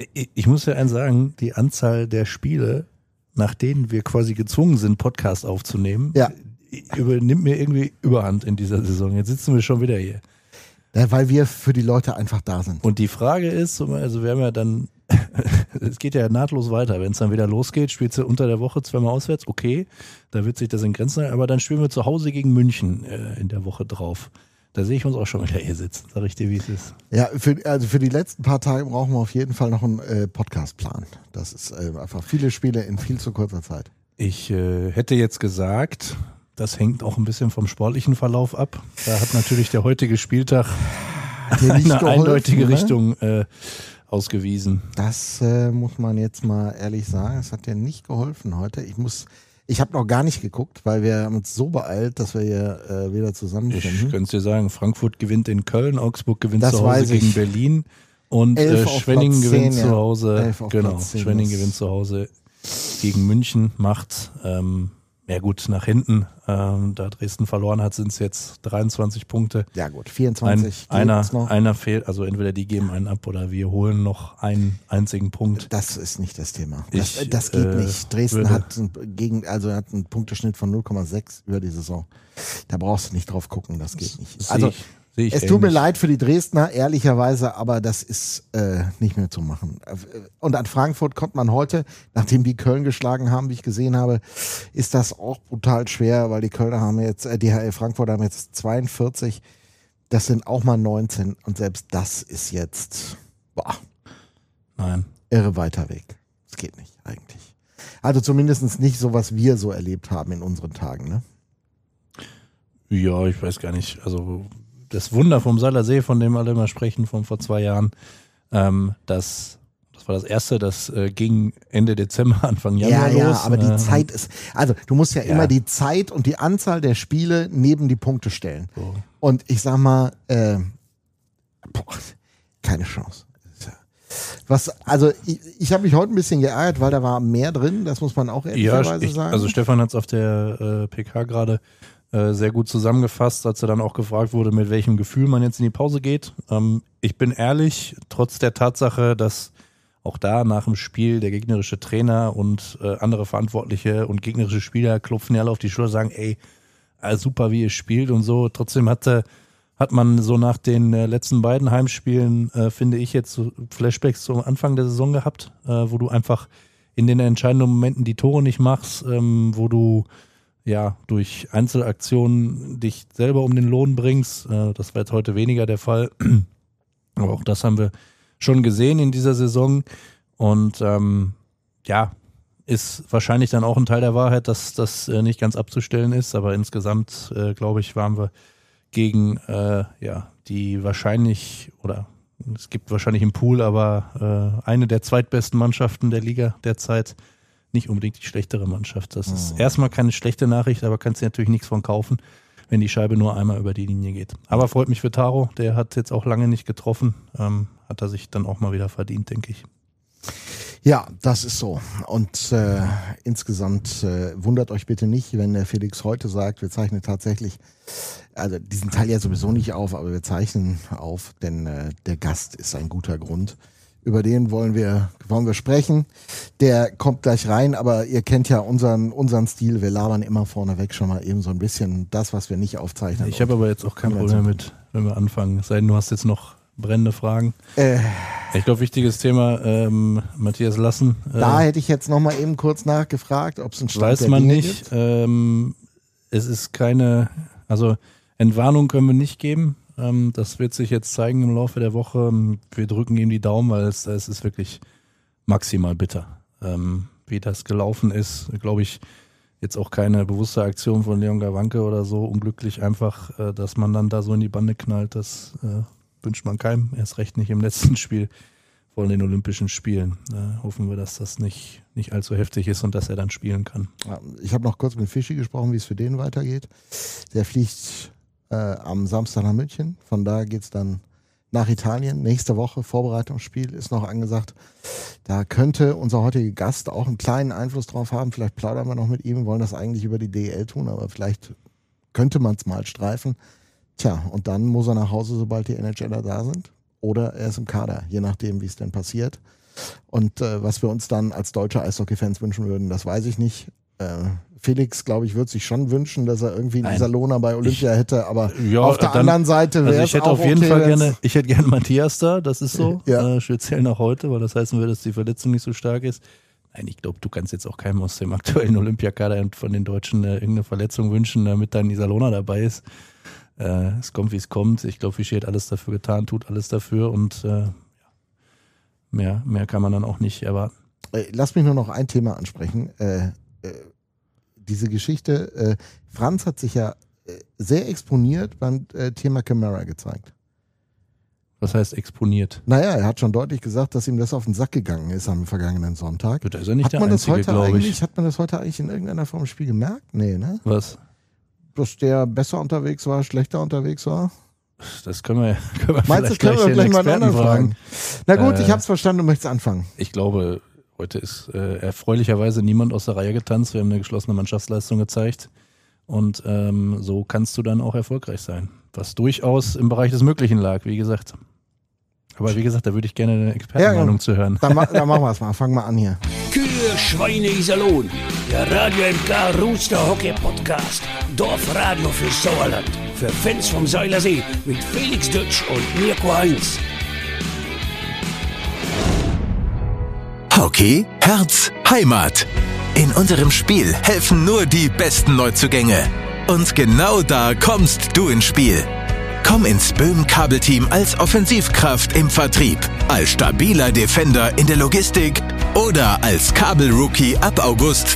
Ich muss ja eins sagen, die Anzahl der Spiele, nach denen wir quasi gezwungen sind, Podcast aufzunehmen, übernimmt mir irgendwie Überhand in dieser Saison. Jetzt sitzen wir schon wieder hier. Ja, weil wir für die Leute einfach da sind. Und die Frage ist, also wir haben ja dann, es geht ja nahtlos weiter, wenn es dann wieder losgeht, spielst du unter der Woche zweimal auswärts, okay, da wird sich das in Grenzen halten, aber dann spielen wir zu Hause gegen München in der Woche drauf. Da sehe ich uns auch schon wieder hier sitzen, sag ich dir, wie es ist. Ja, für die letzten paar Tage brauchen wir auf jeden Fall noch einen Podcast-Plan. Das ist einfach viele Spiele in viel zu kurzer Zeit. Ich hätte jetzt gesagt, das hängt auch ein bisschen vom sportlichen Verlauf ab. Da hat natürlich der heutige Spieltag eine eindeutige Richtung ausgewiesen. Das muss man jetzt mal ehrlich sagen. Es hat dir nicht geholfen heute. Ich habe noch gar nicht geguckt, weil wir haben uns so beeilt, dass wir hier wieder zusammenfinden. Ich könnte es dir sagen, Frankfurt gewinnt in Köln, Augsburg gewinnt zu Hause gegen Berlin und Schwenningen gewinnt zu Hause. Genau, Schwenningen gewinnt zu Hause gegen München, macht ja gut, nach hinten, da Dresden verloren hat, sind es jetzt 23 Punkte. Ja gut, 24 Einer fehlt, also entweder die geben einen ab oder wir holen noch einen einzigen Punkt. Das ist nicht das Thema. Das geht nicht. Dresden hat einen Punkteschnitt von 0,6 über die Saison. Da brauchst du nicht drauf gucken, das geht nicht. Es tut mir leid für die Dresdner, ehrlicherweise, aber das ist nicht mehr zu machen. Und an Frankfurt kommt man heute, nachdem die Köln geschlagen haben, wie ich gesehen habe, ist das auch brutal schwer, weil die Kölner haben jetzt, die Frankfurter haben jetzt 42, das sind auch mal 19 und selbst das ist jetzt irre weiter weg. Das geht nicht eigentlich. Also zumindest nicht so, was wir so erlebt haben in unseren Tagen, ne? Ja, ich weiß gar nicht, also das Wunder vom Seiler See, von dem alle immer sprechen, von vor 2 Jahren, das war das erste, das ging Ende Dezember, Anfang Januar los. Ja, aber die Zeit ist, also du musst ja immer die Zeit und die Anzahl der Spiele neben die Punkte stellen. So. Und ich sag mal, keine Chance. Ich habe mich heute ein bisschen geärgert, weil da war mehr drin, das muss man auch ehrlicherweise sagen. Also Stefan hat es auf der PK gerade sehr gut zusammengefasst, als er dann auch gefragt wurde, mit welchem Gefühl man jetzt in die Pause geht. Ich bin ehrlich, trotz der Tatsache, dass auch da nach dem Spiel der gegnerische Trainer und andere Verantwortliche und gegnerische Spieler klopfen ja alle auf die Schulter und sagen, ey, super, wie ihr spielt und so. Trotzdem hat man so nach den letzten beiden Heimspielen, finde ich, jetzt so Flashbacks zum Anfang der Saison gehabt, wo du einfach in den entscheidenden Momenten die Tore nicht machst, wo du durch Einzelaktionen dich selber um den Lohn bringst. Das war jetzt heute weniger der Fall. Aber auch das haben wir schon gesehen in dieser Saison. Und ist wahrscheinlich dann auch ein Teil der Wahrheit, dass das nicht ganz abzustellen ist. Aber insgesamt, glaube ich, waren wir gegen die wahrscheinlich, oder es gibt wahrscheinlich im Pool, aber eine der zweitbesten Mannschaften der Liga derzeit, nicht unbedingt die schlechtere Mannschaft. Das ist erstmal keine schlechte Nachricht, aber kannst du natürlich nichts von kaufen, wenn die Scheibe nur einmal über die Linie geht. Aber freut mich für Taro, der hat jetzt auch lange nicht getroffen, hat er sich dann auch mal wieder verdient, denke ich. Ja, das ist so. Und insgesamt wundert euch bitte nicht, wenn der Felix heute sagt, wir zeichnen tatsächlich, also diesen Teil ja sowieso nicht auf, aber wir zeichnen auf, denn der Gast ist ein guter Grund. Über den wollen wir sprechen. Der kommt gleich rein, aber ihr kennt ja unseren Stil. Wir labern immer vorneweg schon mal eben so ein bisschen das, was wir nicht aufzeichnen. Ich habe aber jetzt auch kein Problem mit, wenn wir anfangen. Es sei denn, du hast jetzt noch brennende Fragen. Ich glaube, wichtiges Thema, Matthias Lassen. Da hätte ich jetzt noch mal eben kurz nachgefragt, ob es einen Stand weiß man nicht. Es ist keine, also Entwarnung können wir nicht geben. Das wird sich jetzt zeigen im Laufe der Woche. Wir drücken ihm die Daumen, weil es ist wirklich maximal bitter. Wie das gelaufen ist, glaube ich, jetzt auch keine bewusste Aktion von Leon Gawanke oder so. Unglücklich einfach, dass man dann da so in die Bande knallt. Das wünscht man keinem. Erst recht nicht im letzten Spiel von den Olympischen Spielen. Hoffen wir, dass das nicht allzu heftig ist und dass er dann spielen kann. Ja, ich habe noch kurz mit Fischi gesprochen, wie es für den weitergeht. Der fliegt am Samstag nach München. Von da geht es dann nach Italien. Nächste Woche Vorbereitungsspiel ist noch angesagt. Da könnte unser heutiger Gast auch einen kleinen Einfluss drauf haben. Vielleicht plaudern wir noch mit ihm. Wir wollen das eigentlich über die DEL tun, aber vielleicht könnte man es mal streifen. Tja, und dann muss er nach Hause, sobald die NHLer da sind. Oder er ist im Kader, je nachdem, wie es denn passiert. Und was wir uns dann als deutsche Eishockey-Fans wünschen würden, das weiß ich nicht. Felix, glaube ich, würde sich schon wünschen, dass er irgendwie einen Iserlohner bei Olympia hätte, aber auf der anderen Seite wäre es auch auf jeden Fall gerne, ich hätte gerne Matthias da, das ist so, speziell nach heute, weil das heißen würde, dass die Verletzung nicht so stark ist. Nein, ich glaube, du kannst jetzt auch keinem aus dem aktuellen Olympiakader von den Deutschen irgendeine Verletzung wünschen, damit dein Iserlohner dabei ist. Es kommt, wie es kommt. Ich glaube, Vichy hat alles dafür getan, tut alles dafür und mehr kann man dann auch nicht erwarten. Lass mich nur noch ein Thema ansprechen. Diese Geschichte, Franz hat sich ja sehr exponiert beim Thema Camara gezeigt. Was heißt exponiert? Naja, er hat schon deutlich gesagt, dass ihm das auf den Sack gegangen ist am vergangenen Sonntag. Das ist ja nicht der Einzige, glaube ich. Hat man das heute eigentlich in irgendeiner Form im Spiel gemerkt? Nee, ne? Was? Dass der besser unterwegs war, schlechter unterwegs war? Das können wir Meinst du, können wir gleich mal einen anderen fragen? Na gut, ich hab's verstanden, du möchtest anfangen. Ich glaube, heute ist erfreulicherweise niemand aus der Reihe getanzt. Wir haben eine geschlossene Mannschaftsleistung gezeigt. Und so kannst du dann auch erfolgreich sein. Was durchaus im Bereich des Möglichen lag, wie gesagt. Aber wie gesagt, da würde ich gerne eine Expertenmeinung zu hören. Dann machen wir es mal. Fangen wir an hier. Kühe, Schweine, Iserlohn. Der Radio MK Rooster Hockey Podcast. Dorfradio für Sauerland. Für Fans vom Seilersee mit Felix Dutsch und Mirko Heinz. Hockey, Herz, Heimat. In unserem Spiel helfen nur die besten Neuzugänge. Und genau da kommst du ins Spiel. Komm ins Böhm-Kabel-Team als Offensivkraft im Vertrieb, als stabiler Defender in der Logistik oder als Kabel-Rookie ab August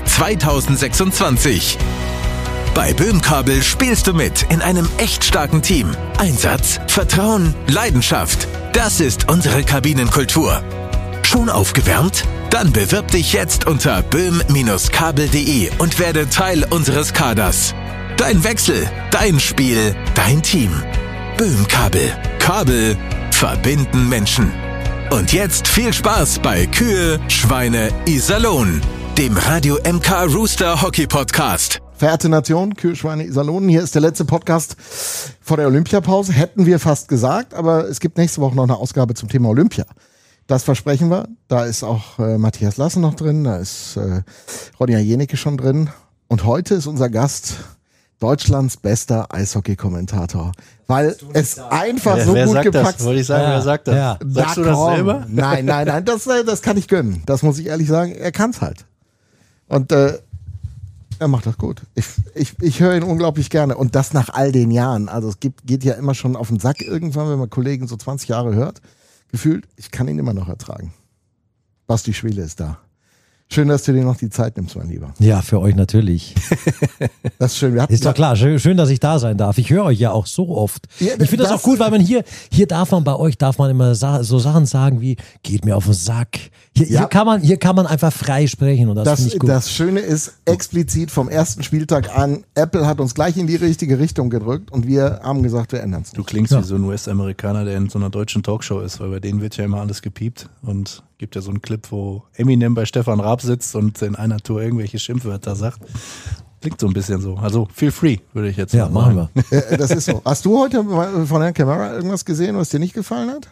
2026. Bei Böhm-Kabel spielst du mit in einem echt starken Team. Einsatz, Vertrauen, Leidenschaft. Das ist unsere Kabinenkultur. Schon aufgewärmt? Dann bewirb dich jetzt unter böhm-kabel.de und werde Teil unseres Kaders. Dein Wechsel, dein Spiel, dein Team. Böhm-Kabel. Kabel verbinden Menschen. Und jetzt viel Spaß bei Kühe, Schweine, Iserlohn, dem Radio MK Rooster Hockey Podcast. Verehrte Nation, Kühe, Schweine, Iserlohn, hier ist der letzte Podcast vor der Olympiapause. Hätten wir fast gesagt, aber es gibt nächste Woche noch eine Ausgabe zum Thema Olympia. Das versprechen wir. Da ist auch Matthias Lassen noch drin, da ist Ronja Jenecke schon drin. Und heute ist unser Gast Deutschlands bester Eishockey-Kommentator. Weil es einfach so gut gepackt ist. Wollte ich sagen, wer sagt das? Ja. Sagst du das selber? Nein, das kann ich gönnen. Das muss ich ehrlich sagen. Er kann es halt. Und er macht das gut. Ich höre ihn unglaublich gerne. Und das nach all den Jahren. Also es geht ja immer schon auf den Sack irgendwann, wenn man Kollegen so 20 Jahre hört. Gefühlt, ich kann ihn immer noch ertragen. Basti Schwele ist da. Schön, dass du dir noch die Zeit nimmst, mein Lieber. Ja, für euch natürlich. Das ist schön. Ist doch klar, schön, dass ich da sein darf. Ich höre euch ja auch so oft. Ja, ich finde das auch cool, weil man hier darf man bei euch immer so Sachen sagen wie, geht mir auf den Sack. Hier kann man einfach frei sprechen und das finde ich gut. Das Schöne ist, explizit vom ersten Spieltag an, Apple hat uns gleich in die richtige Richtung gedrückt und wir haben gesagt, wir ändern es. Du klingst wie so ein US-Amerikaner, der in so einer deutschen Talkshow ist, weil bei denen wird ja immer alles gepiept und gibt ja so einen Clip, wo Eminem bei Stefan Raab sitzt und in einer Tour irgendwelche Schimpfwörter sagt. Klingt so ein bisschen so. Also feel free, würde ich jetzt sagen. Ja, machen wir. Das ist so. Hast du heute von Herrn Camara irgendwas gesehen, was dir nicht gefallen hat?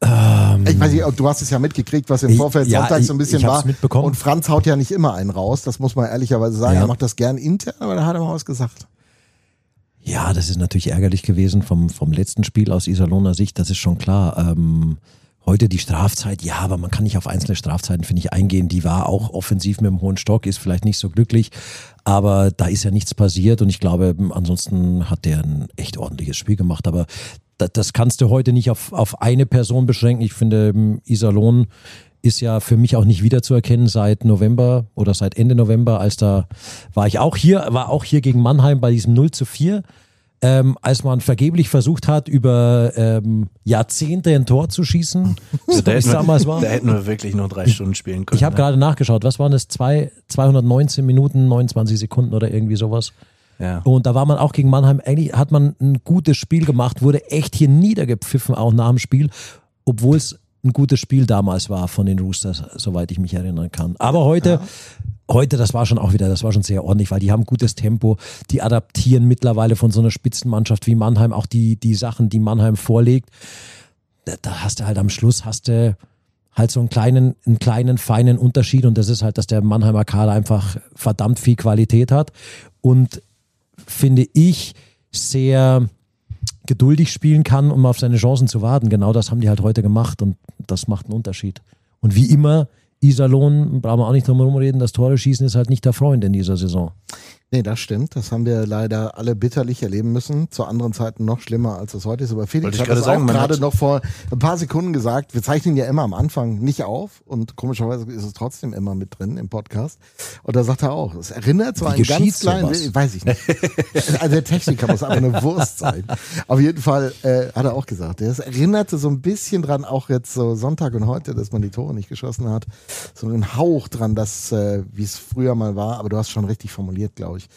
Ich weiß nicht, du hast es ja mitgekriegt, was im Vorfeld Sonntag so ein bisschen war. Mitbekommen. Und Franz haut ja nicht immer einen raus, das muss man ehrlicherweise sagen. Ja. Er macht das gern intern, aber da hat er mal was gesagt. Ja, das ist natürlich ärgerlich gewesen vom letzten Spiel aus Iserlohner Sicht, das ist schon klar. Heute die Strafzeit, ja, aber man kann nicht auf einzelne Strafzeiten, finde ich, eingehen. Die war auch offensiv mit dem hohen Stock, ist vielleicht nicht so glücklich, aber da ist ja nichts passiert und ich glaube, ansonsten hat der ein echt ordentliches Spiel gemacht, aber das kannst du heute nicht auf eine Person beschränken. Ich finde, Iserlohn ist ja für mich auch nicht wiederzuerkennen seit November oder seit Ende November, war auch hier gegen Mannheim bei diesem 0:4. Als man vergeblich versucht hat, über Jahrzehnte ein Tor zu schießen, da hätten wir wirklich nur 3 Stunden spielen können. Ich habe gerade nachgeschaut, was waren das? 219 Minuten, 29 Sekunden oder irgendwie sowas. Ja. Und da war man auch gegen Mannheim, eigentlich hat man ein gutes Spiel gemacht, wurde echt hier niedergepfiffen, auch nach dem Spiel, obwohl es ein gutes Spiel damals war von den Roosters, soweit ich mich erinnern kann. Aber heute, das war schon sehr ordentlich, weil die haben gutes Tempo, die adaptieren mittlerweile von so einer Spitzenmannschaft wie Mannheim, auch die Sachen, die Mannheim vorlegt. Da hast du halt am Schluss, hast du halt so einen kleinen, feinen Unterschied und das ist halt, dass der Mannheimer Kader einfach verdammt viel Qualität hat und finde ich sehr geduldig spielen kann, um auf seine Chancen zu warten. Genau das haben die halt heute gemacht und das macht einen Unterschied. Und wie immer, Iserlohn, brauchen wir auch nicht drum herum reden, das Tore schießen ist halt nicht der Freund in dieser Saison. Nee, das stimmt. Das haben wir leider alle bitterlich erleben müssen. Zu anderen Zeiten noch schlimmer, als es heute ist. Aber Felix hat es auch gerade noch vor ein paar Sekunden gesagt. Wir zeichnen ja immer am Anfang nicht auf und komischerweise ist es trotzdem immer mit drin im Podcast. Und da sagt er auch, es erinnert so einen ganz kleinen, weiß ich nicht. Also der Techniker muss einfach eine Wurst sein. Auf jeden Fall hat er auch gesagt, es erinnerte so ein bisschen dran, auch jetzt so Sonntag und heute, dass man die Tore nicht geschossen hat. So ein Hauch dran, dass wie es früher mal war. Aber du hast schon richtig formuliert, glaube ich.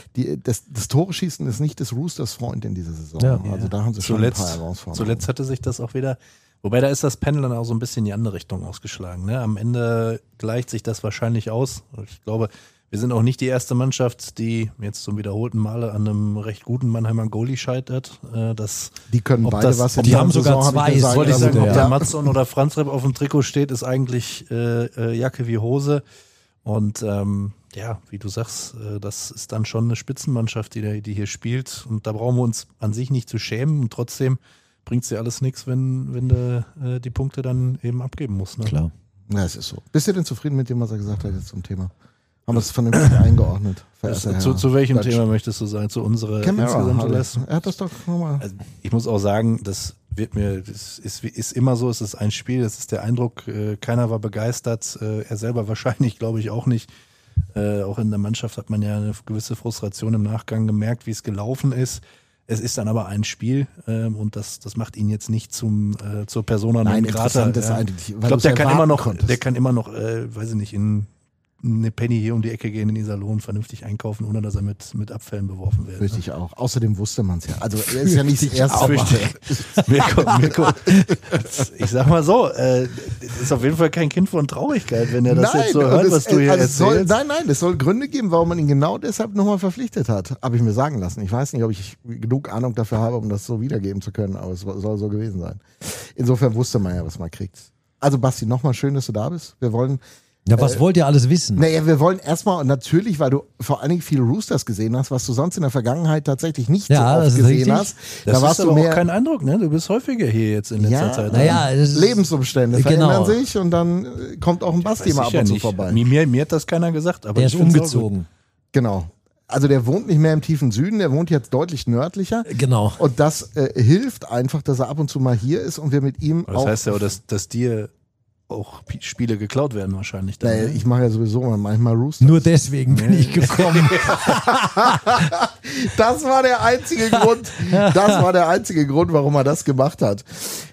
Das Tore-Schießen ist nicht des Roosters Freund in dieser Saison. Ja, also da haben sie schon ein paar Herausforderungen. Zuletzt hatte sich das auch wieder, wobei da ist das Pendel dann auch so ein bisschen in die andere Richtung ausgeschlagen. Ne? Am Ende gleicht sich das wahrscheinlich aus. Ich glaube, wir sind auch nicht die erste Mannschaft, die jetzt zum wiederholten Male an einem recht guten Mannheimer Goalie scheitert. Die können beide was. Die haben sogar zwei. Wollte ich sagen, ob da Matson oder Franz Repp auf dem Trikot steht, ist eigentlich Jacke wie Hose. Und ja, wie du sagst, das ist dann schon eine Spitzenmannschaft, die hier spielt. Und da brauchen wir uns an sich nicht zu schämen. Und trotzdem bringt es ja alles nichts, wenn du die Punkte dann eben abgeben musst. Ne? Klar. Ja, es ist so. Bist du denn zufrieden mit dem, was er gesagt hat jetzt zum Thema? Haben wir es vernünftig eingeordnet? Zu welchem Thema möchtest du sagen? Zu unserer insgesamten Leistung? Er hat das doch nochmal. Also ich muss auch sagen, das ist immer so, es ist ein Spiel, das ist der Eindruck, keiner war begeistert, er selber wahrscheinlich, glaube ich, auch nicht. Auch in der Mannschaft hat man ja eine gewisse Frustration im Nachgang gemerkt, wie es gelaufen ist. Es ist dann aber ein Spiel und das macht ihn jetzt nicht zur Persona non grata. Ich glaube, der kann immer noch, weiß ich nicht, in eine Penny hier um die Ecke gehen in Iserlohn, vernünftig einkaufen, ohne dass er mit Abfällen beworfen wird. Richtig auch. Außerdem wusste man es ja. Also er ist ja nicht das erste Mal. Mirko, ich sag mal so, ist auf jeden Fall kein Kind von Traurigkeit, wenn er das jetzt so hört, was du hier erzählst. Nein, es soll Gründe geben, warum man ihn genau deshalb nochmal verpflichtet hat. Habe ich mir sagen lassen. Ich weiß nicht, ob ich genug Ahnung dafür habe, um das so wiedergeben zu können, aber es soll so gewesen sein. Insofern wusste man ja, was man kriegt. Also Basti, nochmal schön, dass du da bist. Wir wollen Ja, was wollt ihr alles wissen? Naja, wir wollen erstmal, natürlich, weil du vor allen Dingen viele Roosters gesehen hast, was du sonst in der Vergangenheit tatsächlich nicht so oft gesehen hast. Da warst du aber auch kein Eindruck, ne? Du bist häufiger hier jetzt in letzter Zeit. Naja, Lebensumstände verändern sich und dann kommt auch ein Basti mal ab und zu vorbei. Mir hat das keiner gesagt. Aber der ist umgezogen. Genau. Also der wohnt nicht mehr im tiefen Süden, der wohnt jetzt deutlich nördlicher. Genau. Und das hilft einfach, dass er ab und zu mal hier ist und wir mit ihm das heißt ja auch, dass dir auch Spiele geklaut werden wahrscheinlich. Dann, naja, ich mache ja sowieso manchmal Roosters. Nur deswegen bin ich gekommen. Das war der einzige Grund. Das war der einzige Grund, warum er das gemacht hat.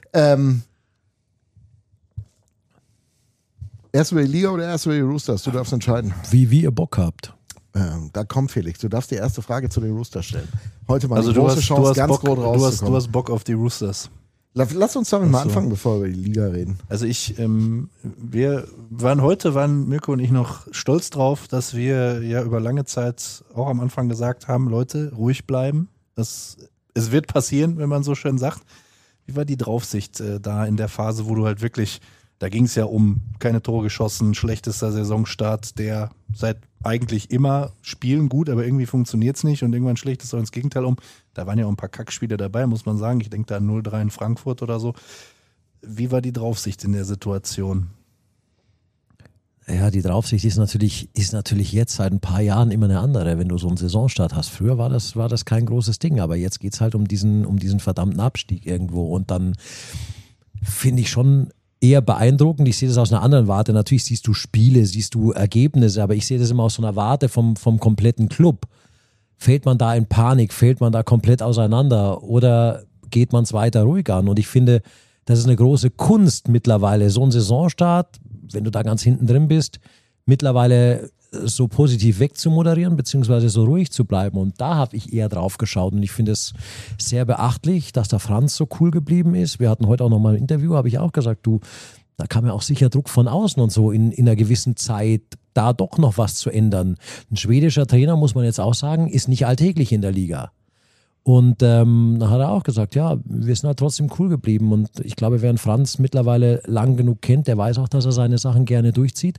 Erst über die Liga oder erst über die Roosters? Du darfst entscheiden. Wie ihr Bock habt. Da kommt Felix. Du darfst die erste Frage zu den Roosters stellen. Heute mal eine große Chance, ganz groß rauszukommen. Du hast Bock auf die Roosters. Lass uns damit mal anfangen, bevor wir über die Liga reden. Also wir waren Mirko und ich noch stolz drauf, dass wir ja über lange Zeit auch am Anfang gesagt haben, Leute, ruhig bleiben. Es wird passieren, wenn man so schön sagt. Wie war die Draufsicht da in der Phase, wo du halt wirklich, da ging es ja um keine Tore geschossen, schlechtester Saisonstart, der seit eigentlich immer spielen gut, aber irgendwie funktioniert es nicht und irgendwann schlägt es auch ins Gegenteil um. Da waren ja auch ein paar Kackspiele dabei, muss man sagen. Ich denke da an 0-3 in Frankfurt oder so. Wie war die Draufsicht in der Situation? Ja, die Draufsicht ist natürlich jetzt seit ein paar Jahren immer eine andere, wenn du so einen Saisonstart hast. Früher war das kein großes Ding, aber jetzt geht es halt um diesen verdammten Abstieg irgendwo und dann finde ich schon eher beeindruckend. Ich sehe das aus einer anderen Warte. Natürlich siehst du Spiele, siehst du Ergebnisse, aber ich sehe das immer aus so einer Warte vom kompletten Club. Fällt man da in Panik? Fällt man da komplett auseinander? Oder geht man es weiter ruhig an? Und ich finde, das ist eine große Kunst mittlerweile, so ein Saisonstart, wenn du da ganz hinten drin bist, mittlerweile so positiv wegzumoderieren, beziehungsweise so ruhig zu bleiben. Und da habe ich eher drauf geschaut. Und ich finde es sehr beachtlich, dass der Franz so cool geblieben ist. Wir hatten heute auch nochmal ein Interview, habe ich auch gesagt, da kam ja auch sicher Druck von außen und so in einer gewissen Zeit, da doch noch was zu ändern. Ein schwedischer Trainer, muss man jetzt auch sagen, ist nicht alltäglich in der Liga. Und dann hat er auch gesagt, ja, wir sind halt trotzdem cool geblieben. Und ich glaube, wer Franz mittlerweile lang genug kennt, der weiß auch, dass er seine Sachen gerne durchzieht.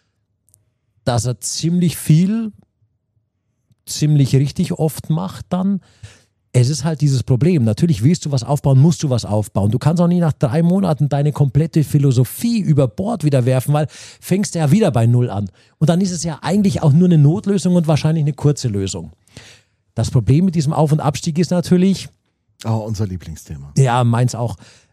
Dass er ziemlich viel, ziemlich richtig oft macht dann. Es ist halt dieses Problem. Natürlich willst du was aufbauen, musst du was aufbauen. Du kannst auch nicht nach 3 Monaten deine komplette Philosophie über Bord wieder werfen, weil fängst du ja wieder bei Null an. Und dann ist es ja eigentlich auch nur eine Notlösung und wahrscheinlich eine kurze Lösung. Das Problem mit diesem Auf- und Abstieg ist natürlich... unser Lieblingsthema. Ja, meins auch.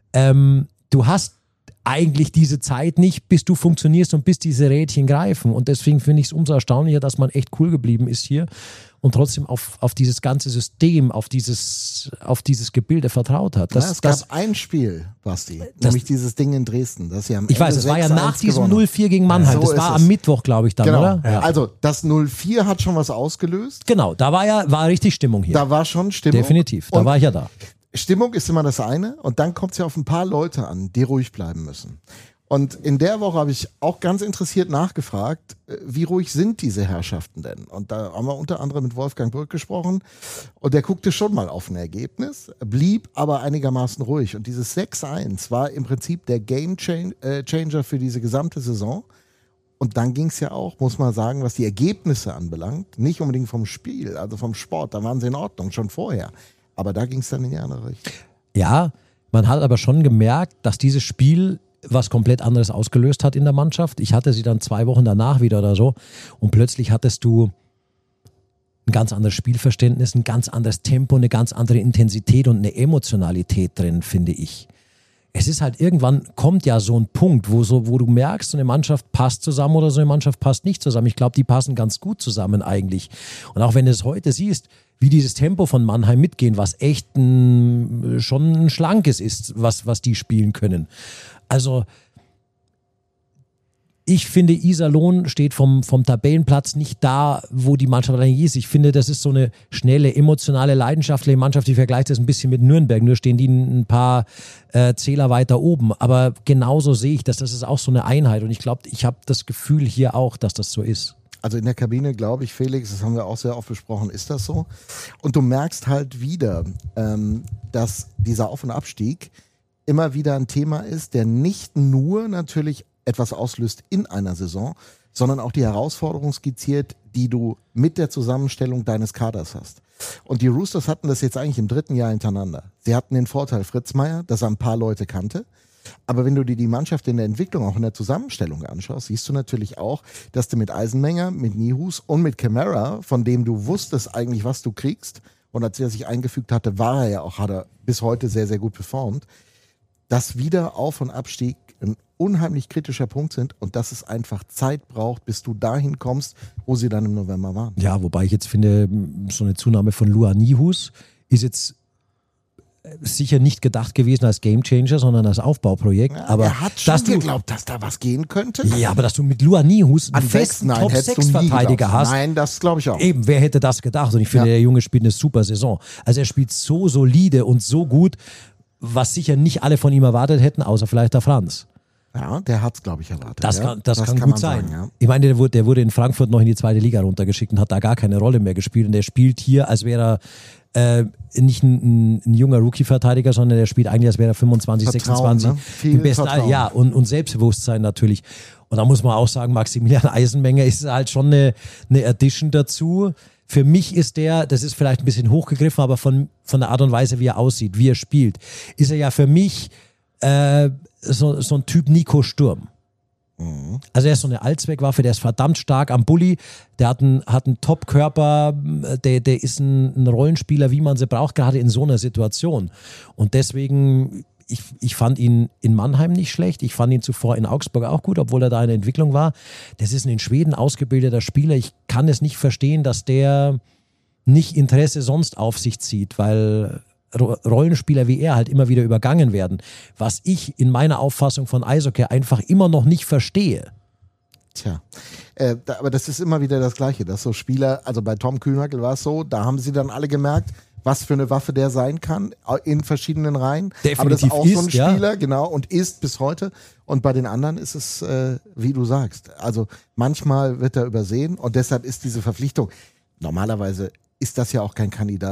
Du hast eigentlich diese Zeit nicht, bis du funktionierst und bis diese Rädchen greifen. Und deswegen finde ich es umso erstaunlicher, dass man echt cool geblieben ist hier und trotzdem auf dieses ganze System, auf dieses Gebilde vertraut hat. Es gab ein Spiel, Basti, nämlich dieses Ding in Dresden. Das ja ich weiß, es war ja nach diesem 0-4 gegen Mannheim. Das war am Mittwoch, glaube ich, dann, oder? Ja. Also das 0-4 hat schon was ausgelöst. Genau, da war richtig Stimmung hier. Da war schon Stimmung. Definitiv, da war ich ja da. Stimmung ist immer das eine und dann kommt es ja auf ein paar Leute an, die ruhig bleiben müssen. Und in der Woche habe ich auch ganz interessiert nachgefragt, wie ruhig sind diese Herrschaften denn? Und da haben wir unter anderem mit Wolfgang Brück gesprochen und der guckte schon mal auf ein Ergebnis, blieb aber einigermaßen ruhig. Und dieses 6-1 war im Prinzip der Game Changer für diese gesamte Saison. Und dann ging es ja auch, muss man sagen, was die Ergebnisse anbelangt, nicht unbedingt vom Spiel, also vom Sport, da waren sie in Ordnung, schon vorher. Aber da ging es dann in die andere Richtung. Ja, man hat aber schon gemerkt, dass dieses Spiel was komplett anderes ausgelöst hat in der Mannschaft. Ich hatte sie dann 2 Wochen danach wieder oder so und plötzlich hattest du ein ganz anderes Spielverständnis, ein ganz anderes Tempo, eine ganz andere Intensität und eine Emotionalität drin, finde ich. Es ist halt irgendwann, kommt ja so ein Punkt, wo du merkst, so eine Mannschaft passt zusammen oder so eine Mannschaft passt nicht zusammen. Ich glaube, die passen ganz gut zusammen eigentlich. Und auch wenn du es heute siehst, wie dieses Tempo von Mannheim mitgehen, was echt schon ein schlankes ist, was die spielen können. Also ich finde, Iserlohn steht vom Tabellenplatz nicht da, wo die Mannschaft eigentlich ist. Ich finde, das ist so eine schnelle, emotionale, leidenschaftliche Mannschaft. Ich vergleiche das ein bisschen mit Nürnberg. Nur stehen die ein paar Zähler weiter oben. Aber genauso sehe ich das. Das ist auch so eine Einheit. Und ich glaube, ich habe das Gefühl hier auch, dass das so ist. Also in der Kabine, glaube ich, Felix, das haben wir auch sehr oft besprochen, ist das so. Und du merkst halt wieder, dass dieser Auf- und Abstieg immer wieder ein Thema ist, der nicht nur natürlich etwas auslöst in einer Saison, sondern auch die Herausforderung skizziert, die du mit der Zusammenstellung deines Kaders hast. Und die Roosters hatten das jetzt eigentlich im 3. Jahr hintereinander. Sie hatten den Vorteil Fritz Meier, dass er ein paar Leute kannte. Aber wenn du dir die Mannschaft in der Entwicklung, auch in der Zusammenstellung anschaust, siehst du natürlich auch, dass du mit Eisenmenger, mit Nihus und mit Camara, von dem du wusstest eigentlich, was du kriegst, und als er sich eingefügt hatte, hat er bis heute sehr, sehr gut performt, dass wieder Auf- und Abstieg ein unheimlich kritischer Punkt sind und dass es einfach Zeit braucht, bis du dahin kommst, wo sie dann im November waren. Ja, wobei ich jetzt finde, so eine Zunahme von Lua Nihus ist jetzt sicher nicht gedacht gewesen als Gamechanger, sondern als Aufbauprojekt. Ja, aber er hat schon geglaubt, dass da was gehen könnte. Ja, aber dass du mit Lua Nihus einen festen Top-6-Verteidiger hast. Nein, das glaube ich auch. Eben, wer hätte das gedacht? Und ich finde, der Junge spielt eine super Saison. Also er spielt so solide und so gut, was sicher nicht alle von ihm erwartet hätten, außer vielleicht der Franz. Ja, der hat es, glaube ich, erwartet. Das kann gut sein. Sagen, ja. Ich meine, der wurde in Frankfurt noch in die 2. Liga runtergeschickt und hat da gar keine Rolle mehr gespielt. Und der spielt hier, als wäre er nicht ein junger Rookie-Verteidiger, sondern der spielt eigentlich, als wäre er 25, Vertrauen, 26. Ne? Viel Vertrauen. Ja, und Selbstbewusstsein natürlich. Und da muss man auch sagen, Maximilian Eisenmenger ist halt schon eine Addition dazu. Für mich ist das ist vielleicht ein bisschen hochgegriffen, aber von der Art und Weise, wie er aussieht, wie er spielt, ist er ja für mich so ein Typ Nico Sturm. Mhm. Also er ist so eine Allzweckwaffe, der ist verdammt stark am Bulli, der hat einen Top-Körper, der ist ein Rollenspieler, wie man sie braucht, gerade in so einer Situation. Und deswegen, ich fand ihn in Mannheim nicht schlecht, ich fand ihn zuvor in Augsburg auch gut, obwohl er da in der Entwicklung war. Das ist ein in Schweden ausgebildeter Spieler, ich kann es nicht verstehen, dass der nicht Interesse sonst auf sich zieht, weil Rollenspieler wie er halt immer wieder übergangen werden, was ich in meiner Auffassung von Eishockey einfach immer noch nicht verstehe. Tja, aber das ist immer wieder das Gleiche, dass so Spieler, also bei Tom Kühnhackl war es so, da haben sie dann alle gemerkt, was für eine Waffe der sein kann in verschiedenen Reihen. Definitiv aber das ist auch so ein Spieler, ja. Genau, und ist bis heute. Und bei den anderen ist es, wie du sagst, also manchmal wird er übersehen und deshalb ist diese Verpflichtung, normalerweise ist das ja auch kein Kandidat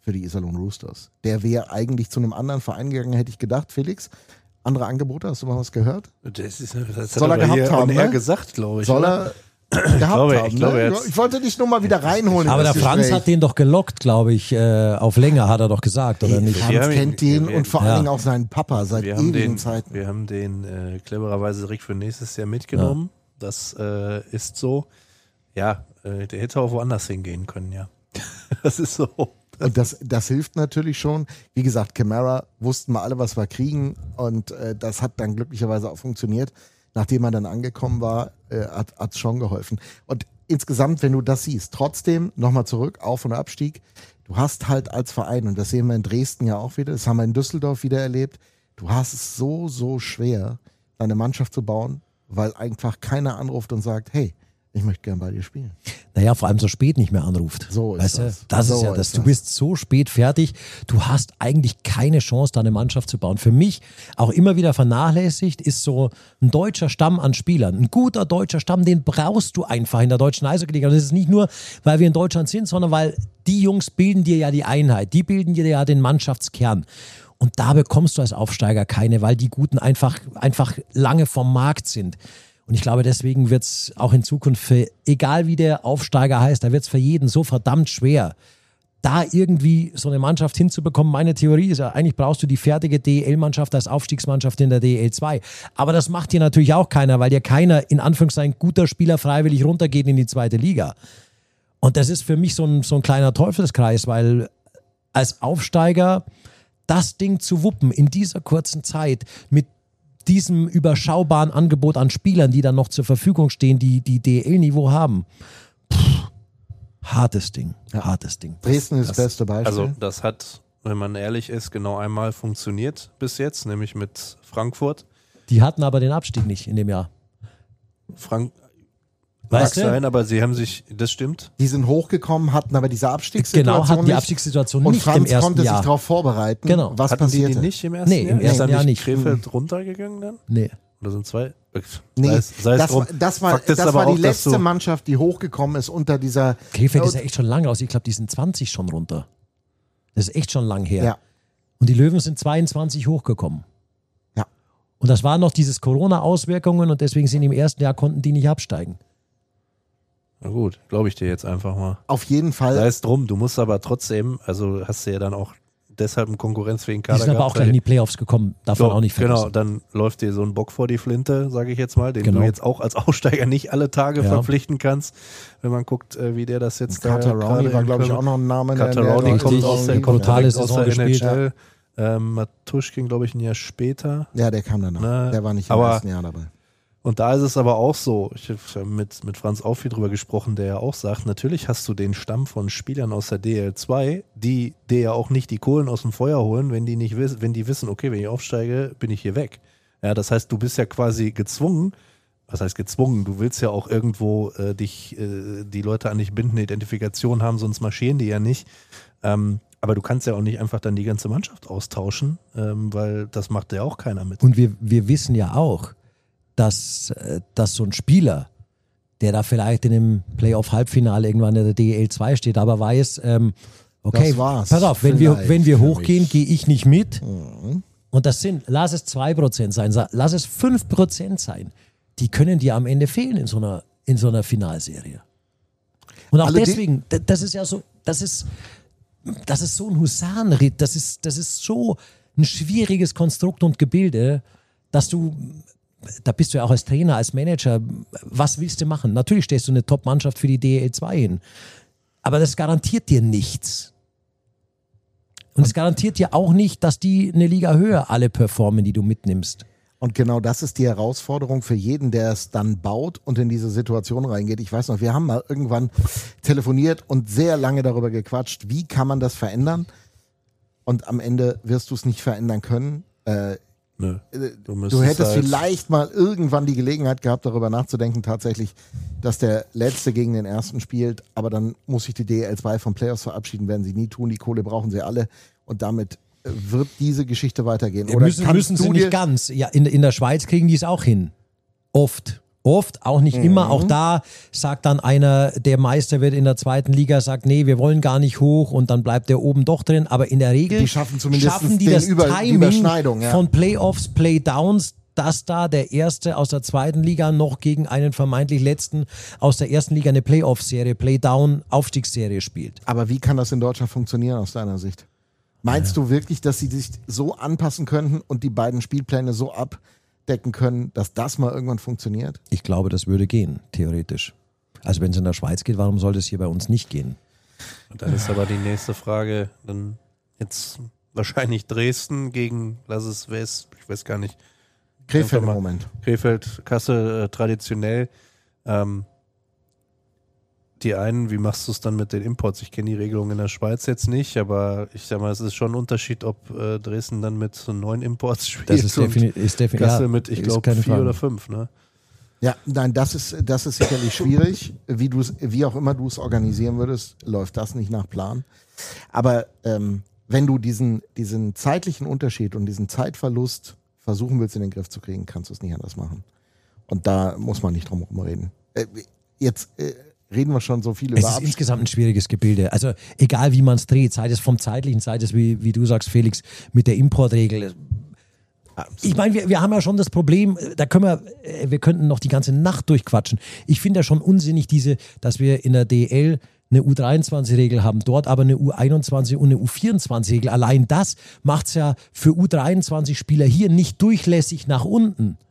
für die Iserlohn Roosters. Der wäre eigentlich zu einem anderen Verein gegangen, hätte ich gedacht, Felix. Andere Angebote, hast du mal was gehört? Das soll er gehabt haben, ne? gesagt, glaube ich. Soll er gehabt haben, ich wollte dich nur mal wieder reinholen. Aber der Franz hat den doch gelockt, glaube ich, auf länger, hat er doch gesagt, oder nicht? Franz kennt den und vor allen Dingen auch seinen Papa seit ewigen Zeiten. Wir haben den clevererweise direkt für nächstes Jahr mitgenommen. Ja. Das ist so. Ja, der hätte auch woanders hingehen können, ja. Das ist so. Und das hilft natürlich schon. Wie gesagt, Kamara wussten wir alle, was wir kriegen und das hat dann glücklicherweise auch funktioniert. Nachdem er dann angekommen war, hat es schon geholfen. Und insgesamt, wenn du das siehst, trotzdem, nochmal zurück, Auf- und Abstieg, du hast halt als Verein, und das sehen wir in Dresden ja auch wieder, das haben wir in Düsseldorf wieder erlebt, du hast es so schwer, deine Mannschaft zu bauen, weil einfach keiner anruft und sagt, hey, ich möchte gern bei dir spielen. Naja, vor allem so spät nicht mehr anruft. So ist das. Das ist ja das. Du bist so spät fertig, du hast eigentlich keine Chance, deine Mannschaft zu bauen. Für mich auch immer wieder vernachlässigt ist so ein deutscher Stamm an Spielern. Ein guter deutscher Stamm, den brauchst du einfach in der deutschen Eishockey-Liga. Und das ist nicht nur, weil wir in Deutschland sind, sondern weil die Jungs bilden dir ja die Einheit. Die bilden dir ja den Mannschaftskern. Und da bekommst du als Aufsteiger keine, weil die Guten einfach lange vom Markt sind. Und ich glaube, deswegen wird es auch in Zukunft, egal wie der Aufsteiger heißt, da wird es für jeden so verdammt schwer, da irgendwie so eine Mannschaft hinzubekommen. Meine Theorie ist ja, eigentlich brauchst du die fertige DEL-Mannschaft als Aufstiegsmannschaft in der DEL 2. Aber das macht dir natürlich auch keiner, weil dir keiner, in Anführungszeichen, guter Spieler freiwillig runtergeht in die zweite Liga. Und das ist für mich so ein kleiner Teufelskreis, weil als Aufsteiger das Ding zu wuppen in dieser kurzen Zeit mit diesem überschaubaren Angebot an Spielern, die dann noch zur Verfügung stehen, die DEL-Niveau haben. Hartes Ding. Dresden ist das beste Beispiel. Also das hat, wenn man ehrlich ist, genau einmal funktioniert bis jetzt, nämlich mit Frankfurt. Die hatten aber den Abstieg nicht in dem Jahr. Mag sein, aber sie haben sich, das stimmt. Die sind hochgekommen, hatten aber diese Abstiegssituation nicht. Genau, hatten die Abstiegssituation nicht im ersten Jahr. Und Franz konnte sich darauf vorbereiten, genau. was hatten passierte. Die nicht im ersten Jahr? Im ersten Jahr nicht. Krefeld runtergegangen dann? Nee. Oder sind zwei? Nee, das war die letzte so Mannschaft, die hochgekommen ist unter dieser... Krefeld ist ja echt schon lange raus. Ich glaube, die sind 20 schon runter. Das ist echt schon lang her. Ja. Und die Löwen sind 22 hochgekommen. Ja. Und das waren noch dieses Corona-Auswirkungen und deswegen sind im ersten Jahr konnten die nicht absteigen. Na gut, glaube ich dir jetzt einfach mal. Auf jeden Fall. Sei es drum, du musst aber trotzdem, also hast du ja dann auch deshalb einen konkurrenzfähigen Kader gehabt. Die sind aber auch gleich in die Playoffs gekommen, darf man auch nicht vergessen. Genau, dann läuft dir so ein Bock vor die Flinte, sage ich jetzt mal, den du jetzt auch als Aussteiger nicht alle Tage verpflichten kannst, wenn man guckt, wie der das jetzt da Cataroni war, glaube ich, auch noch ein Name. Cataroni kommt aus der brutale Saison gespielt. NHL. Matuschkin, glaube ich, ein Jahr später. Ja, der kam danach. Der war nicht im ersten Jahr dabei. Und da ist es aber auch so, ich habe mit Franz auch viel drüber gesprochen, der ja auch sagt, natürlich hast du den Stamm von Spielern aus der DL2, die dir ja auch nicht die Kohlen aus dem Feuer holen, wenn die wissen, okay, wenn ich aufsteige, bin ich hier weg. Ja, das heißt, du bist ja quasi gezwungen, was heißt gezwungen, du willst ja auch irgendwo die Leute an dich binden, eine Identifikation haben, sonst marschieren die ja nicht. Aber du kannst ja auch nicht einfach dann die ganze Mannschaft austauschen, weil das macht ja auch keiner mit. Und wir wissen ja auch, dass so ein Spieler, der da vielleicht in dem Playoff-Halbfinale irgendwann in der DEL 2 steht, aber weiß, okay, pass auf, wenn wir hochgehen, gehe ich nicht mit. Mhm. Und lass es 2% sein, lass es 5% sein. Die können dir am Ende fehlen in so einer Finalserie. Und auch deswegen, das ist ja so, das ist so ein Husarenritt, das ist so ein schwieriges Konstrukt und Gebilde, dass da bist du ja auch als Trainer, als Manager, was willst du machen? Natürlich stellst du eine Top-Mannschaft für die DEL 2 hin, aber das garantiert dir nichts. Und es garantiert dir auch nicht, dass die eine Liga höher alle performen, die du mitnimmst. Und genau das ist die Herausforderung für jeden, der es dann baut und in diese Situation reingeht. Ich weiß noch, wir haben mal irgendwann telefoniert und sehr lange darüber gequatscht, wie kann man das verändern? Und am Ende wirst du es nicht verändern können. Nö, du hättest vielleicht mal irgendwann die Gelegenheit gehabt, darüber nachzudenken, tatsächlich, dass der Letzte gegen den Ersten spielt, aber dann muss sich die DL2 vom Playoffs verabschieden, werden sie nie tun, die Kohle brauchen sie alle und damit wird diese Geschichte weitergehen. Oder müssen sie nicht ganz. Ja, in der Schweiz kriegen die es auch hin. Oft. Oft, auch nicht immer. Auch da sagt dann einer, der Meister wird in der zweiten Liga, sagt, nee, wir wollen gar nicht hoch und dann bleibt der oben doch drin. Aber in der Regel schaffen die das Timing von Playoffs, Playdowns, dass da der Erste aus der zweiten Liga noch gegen einen vermeintlich Letzten aus der ersten Liga eine Playoff-Serie, Playdown, Aufstiegsserie spielt. Aber wie kann das in Deutschland funktionieren aus deiner Sicht? Meinst du wirklich, dass sie sich so anpassen könnten und die beiden Spielpläne so abdecken können, dass das mal irgendwann funktioniert? Ich glaube, das würde gehen, theoretisch. Also wenn es in der Schweiz geht, warum sollte es hier bei uns nicht gehen? Und dann ist aber die nächste Frage, dann jetzt wahrscheinlich Dresden gegen, ich weiß gar nicht. Krefeld im Moment. Krefeld, Kassel traditionell. Die einen, wie machst du es dann mit den Imports? Ich kenne die Regelung in der Schweiz jetzt nicht, aber ich sag mal, es ist schon ein Unterschied, ob Dresden dann mit so 9 Imports spielt das ist definitiv Kassel mit, ich glaube, 4 oder 5. Ne? Ja, nein, das ist sicherlich schwierig. Wie auch immer du es organisieren würdest, läuft das nicht nach Plan. Aber wenn du diesen zeitlichen Unterschied und diesen Zeitverlust versuchen willst, in den Griff zu kriegen, kannst du es nicht anders machen. Und da muss man nicht drum herum reden. Jetzt reden wir schon so viel über Es ist insgesamt ein schwieriges Gebilde. Also egal wie man es dreht, sei es vom zeitlichen, sei es wie du sagst, Felix, mit der Importregel. Ich meine, wir haben ja schon das Problem, wir könnten noch die ganze Nacht durchquatschen. Ich finde ja schon unsinnig dass wir in der DL eine U23-Regel haben, dort aber eine U21 und eine U24-Regel. Allein das macht es ja für U23-Spieler hier nicht durchlässig nach unten.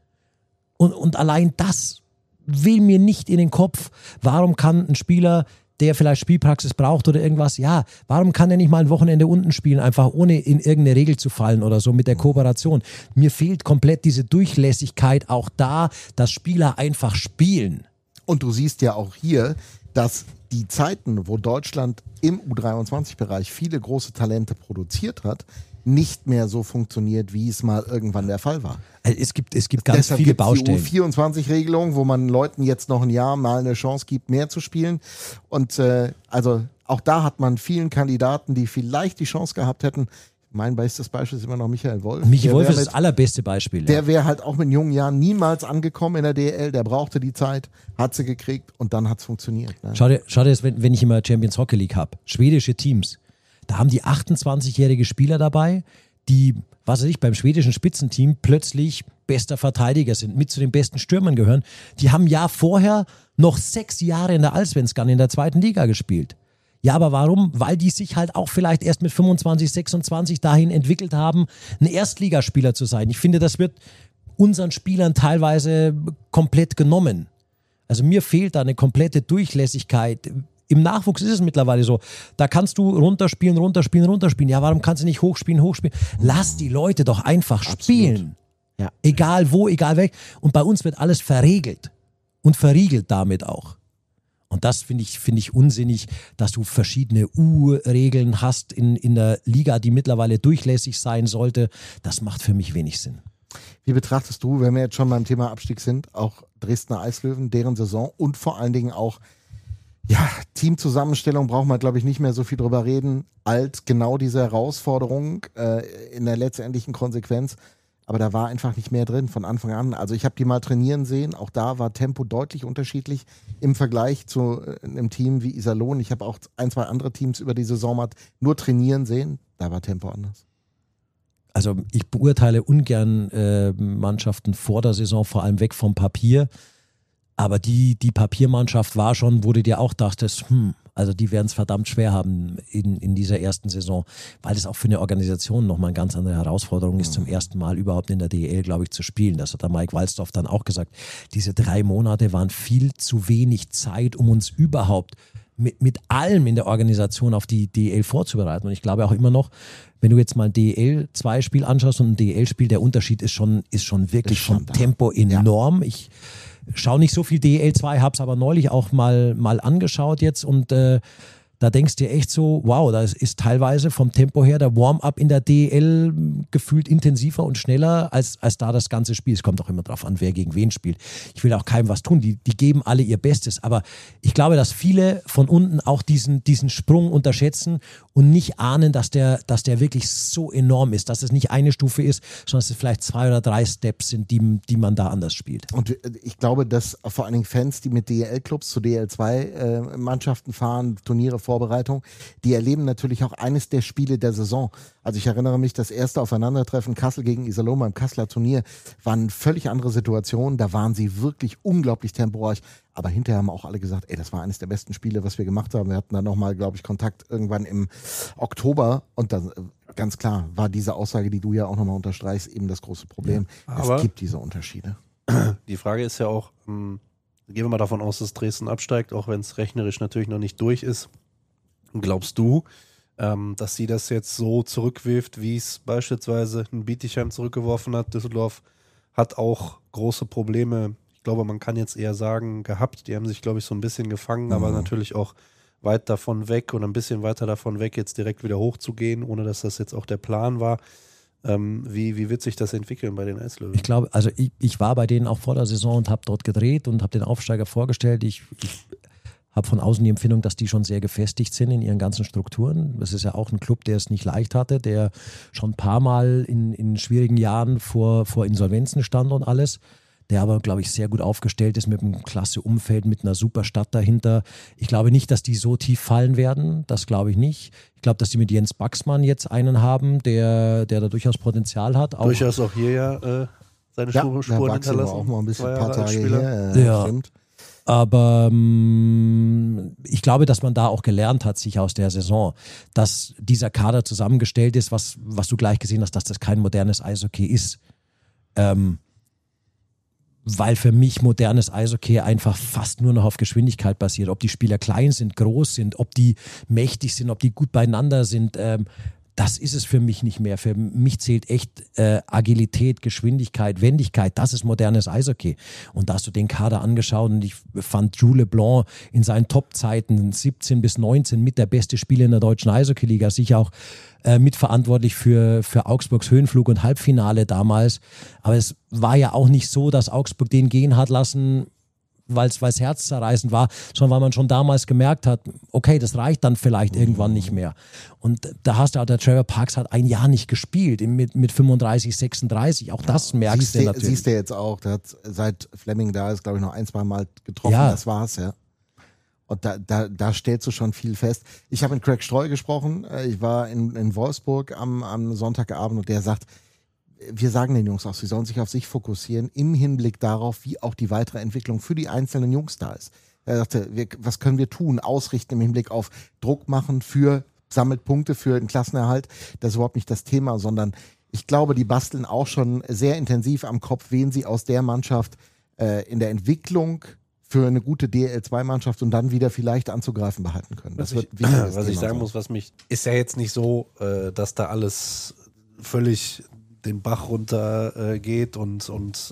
Und allein das will mir nicht in den Kopf, warum kann ein Spieler, der vielleicht Spielpraxis braucht oder irgendwas, warum kann er nicht mal ein Wochenende unten spielen, einfach ohne in irgendeine Regel zu fallen oder so mit der Kooperation. Mir fehlt komplett diese Durchlässigkeit auch da, dass Spieler einfach spielen. Und du siehst ja auch hier, dass die Zeiten, wo Deutschland im U23-Bereich viele große Talente produziert hat, nicht mehr so funktioniert, wie es mal irgendwann der Fall war. Es gibt ganz viele Baustellen. Die U24-Regelung, wo man Leuten jetzt noch ein Jahr mal eine Chance gibt, mehr zu spielen. Und also auch da hat man vielen Kandidaten, die vielleicht die Chance gehabt hätten. Mein bestes Beispiel ist immer noch Michael Wolf. Michael Wolf ist das allerbeste Beispiel. Der wäre halt auch mit jungen Jahren niemals angekommen in der DL. Der brauchte die Zeit, hat sie gekriegt und dann hat es funktioniert. Ne? Schau dir das, wenn ich immer Champions Hockey League habe. Schwedische Teams. Da haben die 28-jährige Spieler dabei, die, was weiß ich, beim schwedischen Spitzenteam plötzlich bester Verteidiger sind, mit zu den besten Stürmern gehören. Die haben ein Jahr vorher noch 6 Jahre in der Allsvenskan in der zweiten Liga gespielt. Ja, aber warum? Weil die sich halt auch vielleicht erst mit 25, 26 dahin entwickelt haben, ein Erstligaspieler zu sein. Ich finde, das wird unseren Spielern teilweise komplett genommen. Also mir fehlt da eine komplette Durchlässigkeit. Im Nachwuchs ist es mittlerweile so, da kannst du runterspielen. Ja, warum kannst du nicht hochspielen? Lass die Leute doch einfach spielen. Ja. Egal wo, egal weg. Und bei uns wird alles verregelt und verriegelt damit auch. Und das finde ich unsinnig, dass du verschiedene U-Regeln hast in der Liga, die mittlerweile durchlässig sein sollte. Das macht für mich wenig Sinn. Wie betrachtest du, wenn wir jetzt schon beim Thema Abstieg sind, auch Dresdner Eislöwen, deren Saison und vor allen Dingen auch Teamzusammenstellung, brauchen wir, glaube ich, nicht mehr so viel drüber reden, als genau diese Herausforderung in der letztendlichen Konsequenz. Aber da war einfach nicht mehr drin von Anfang an. Also ich habe die mal trainieren sehen, auch da war Tempo deutlich unterschiedlich im Vergleich zu einem Team wie Iserlohn. Ich habe auch 1, 2 andere Teams über die Saison mal nur trainieren sehen, da war Tempo anders. Also ich beurteile ungern Mannschaften vor der Saison, vor allem weg vom Papier. Aber die Papiermannschaft war schon, wo du dir auch dachtest, also die werden es verdammt schwer haben in dieser ersten Saison, weil das auch für eine Organisation nochmal eine ganz andere Herausforderung ist, zum ersten Mal überhaupt in der DEL, glaube ich, zu spielen. Das hat der Mike Walsdorf dann auch gesagt. Diese 3 Monate waren viel zu wenig Zeit, um uns überhaupt mit allem in der Organisation auf die DEL vorzubereiten. Und ich glaube auch immer noch, wenn du jetzt mal ein DEL-2-Spiel anschaust und ein DEL-Spiel, der Unterschied ist schon wirklich vom Tempo enorm. Ja. Ich schaue nicht so viel DEL 2, habe es aber neulich auch mal angeschaut jetzt und Da denkst du dir echt so, wow, das ist teilweise vom Tempo her der Warm-up in der DEL gefühlt intensiver und schneller als da das ganze Spiel. Es kommt auch immer drauf an, wer gegen wen spielt. Ich will auch keinem was tun, die geben alle ihr Bestes, aber ich glaube, dass viele von unten auch diesen Sprung unterschätzen und nicht ahnen, dass der wirklich so enorm ist, dass es nicht eine Stufe ist, sondern dass es vielleicht 2 oder 3 Steps sind, die man da anders spielt. Und ich glaube, dass vor allen Dingen Fans, die mit DEL-Clubs zu DEL2-Mannschaften fahren, Turniere, Vorbereitung, die erleben natürlich auch eines der Spiele der Saison. Also ich erinnere mich, das erste Aufeinandertreffen Kassel gegen Iserlohn beim Kasseler Turnier war eine völlig andere Situation. Da waren sie wirklich unglaublich temporeich. Aber hinterher haben auch alle gesagt, das war eines der besten Spiele, was wir gemacht haben. Wir hatten dann nochmal, glaube ich, Kontakt irgendwann im Oktober. Und dann ganz klar war diese Aussage, die du ja auch nochmal unterstreichst, eben das große Problem. Ja, es gibt diese Unterschiede. Die Frage ist ja auch, gehen wir mal davon aus, dass Dresden absteigt, auch wenn es rechnerisch natürlich noch nicht durch ist. Glaubst du, dass sie das jetzt so zurückwirft, wie es beispielsweise in Bietigheim zurückgeworfen hat? Düsseldorf hat auch große Probleme, ich glaube, man kann jetzt eher sagen, gehabt. Die haben sich, glaube ich, so ein bisschen gefangen, aber natürlich auch weit davon weg und ein bisschen weiter davon weg, jetzt direkt wieder hochzugehen, ohne dass das jetzt auch der Plan war. Wie wird sich das entwickeln bei den Eislöwen? Ich glaube, also ich war bei denen auch vor der Saison und habe dort gedreht und habe den Aufsteiger vorgestellt. Ich habe von außen die Empfindung, dass die schon sehr gefestigt sind in ihren ganzen Strukturen. Das ist ja auch ein Club, der es nicht leicht hatte, der schon ein paar Mal in schwierigen Jahren vor Insolvenzen stand und alles. Der aber, glaube ich, sehr gut aufgestellt ist mit einem klasse Umfeld, mit einer super Stadt dahinter. Ich glaube nicht, dass die so tief fallen werden. Das glaube ich nicht. Ich glaube, dass die mit Jens Baxmann jetzt einen haben, der da durchaus Potenzial hat. Durchaus auch hier seine Spuren hinterlassen. Auch mal ein paar Tage her. Stimmt. Aber ich glaube, dass man da auch gelernt hat, sich aus der Saison, dass dieser Kader zusammengestellt ist, was du gleich gesehen hast, dass das kein modernes Eishockey ist. Weil für mich modernes Eishockey einfach fast nur noch auf Geschwindigkeit basiert. Ob die Spieler klein sind, groß sind, ob die mächtig sind, ob die gut beieinander sind, das ist es für mich nicht mehr. Für mich zählt echt Agilität, Geschwindigkeit, Wendigkeit. Das ist modernes Eishockey. Und da hast du den Kader angeschaut und ich fand Jules Leblanc in seinen Top-Zeiten 17 bis 19 mit der beste Spieler in der deutschen Eishockey-Liga, sicher auch mitverantwortlich für Augsburgs Höhenflug und Halbfinale damals. Aber es war ja auch nicht so, dass Augsburg den gehen hat lassen, weil es herzzerreißend war, sondern weil man schon damals gemerkt hat, okay, das reicht dann vielleicht irgendwann nicht mehr. Und da hast du auch, der Trevor Parks hat ein Jahr nicht gespielt, mit 35, 36, auch das merkst du natürlich. Siehst du jetzt auch, der hat seit Fleming da ist, glaube ich, noch 1-2 Mal getroffen, das war's, ja. Und da stellst du schon viel fest. Ich habe mit Craig Streu gesprochen, ich war in Wolfsburg am Sonntagabend und der sagt, wir sagen den Jungs auch, sie sollen sich auf sich fokussieren im Hinblick darauf, wie auch die weitere Entwicklung für die einzelnen Jungs da ist. Er sagte, was können wir tun? Ausrichten im Hinblick auf Druck machen sammelt Punkte für den Klassenerhalt. Das ist überhaupt nicht das Thema, sondern ich glaube, die basteln auch schon sehr intensiv am Kopf, wen sie aus der Mannschaft in der Entwicklung für eine gute DL2-Mannschaft und dann wieder vielleicht anzugreifen behalten können. Das wird wichtig. Was ich sagen muss, ist ja jetzt nicht so, dass da alles völlig den Bach runter geht und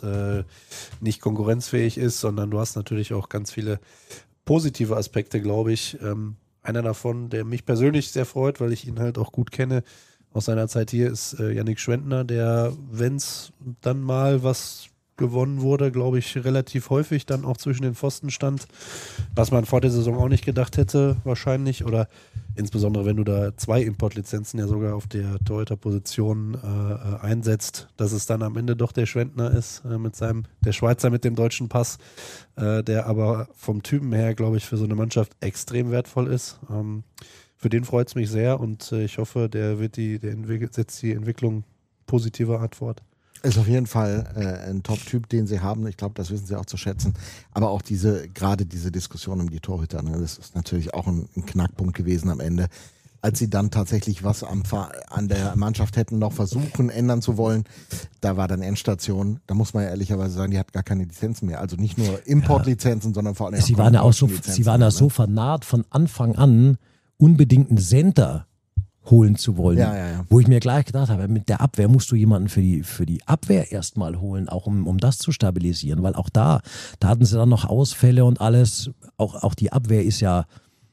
nicht konkurrenzfähig ist, sondern du hast natürlich auch ganz viele positive Aspekte, glaube ich. Einer davon, der mich persönlich sehr freut, weil ich ihn halt auch gut kenne aus seiner Zeit hier, ist Yannick Schwendner, der, wenn es dann mal was gewonnen wurde, glaube ich, relativ häufig dann auch zwischen den Pfosten stand, was man vor der Saison auch nicht gedacht hätte wahrscheinlich, oder insbesondere wenn du da 2 Importlizenzen ja sogar auf der Torhüter-Position einsetzt, dass es dann am Ende doch der Schwendner ist, der Schweizer mit dem deutschen Pass, der aber vom Typen her, glaube ich, für so eine Mannschaft extrem wertvoll ist. Für den freut es mich sehr und ich hoffe, der setzt die Entwicklung positiver Art fort. Ist auf jeden Fall ein Top-Typ, den sie haben. Ich glaube, das wissen sie auch zu schätzen. Aber auch gerade diese Diskussion um die Torhüter, ne, das ist natürlich auch ein Knackpunkt gewesen am Ende. Als sie dann tatsächlich was an der Mannschaft hätten noch versuchen, ändern zu wollen, da war dann Endstation. Da muss man ja ehrlicherweise sagen, die hat gar keine Lizenzen mehr. Also nicht nur Importlizenzen, sondern vor allem sie waren ja so vernarrt von Anfang an, unbedingt einen Center holen zu wollen. Ja. Wo ich mir gleich gedacht habe, mit der Abwehr musst du jemanden für die Abwehr erstmal holen, auch um das zu stabilisieren, weil auch da hatten sie dann noch Ausfälle und alles. Auch die Abwehr ist ja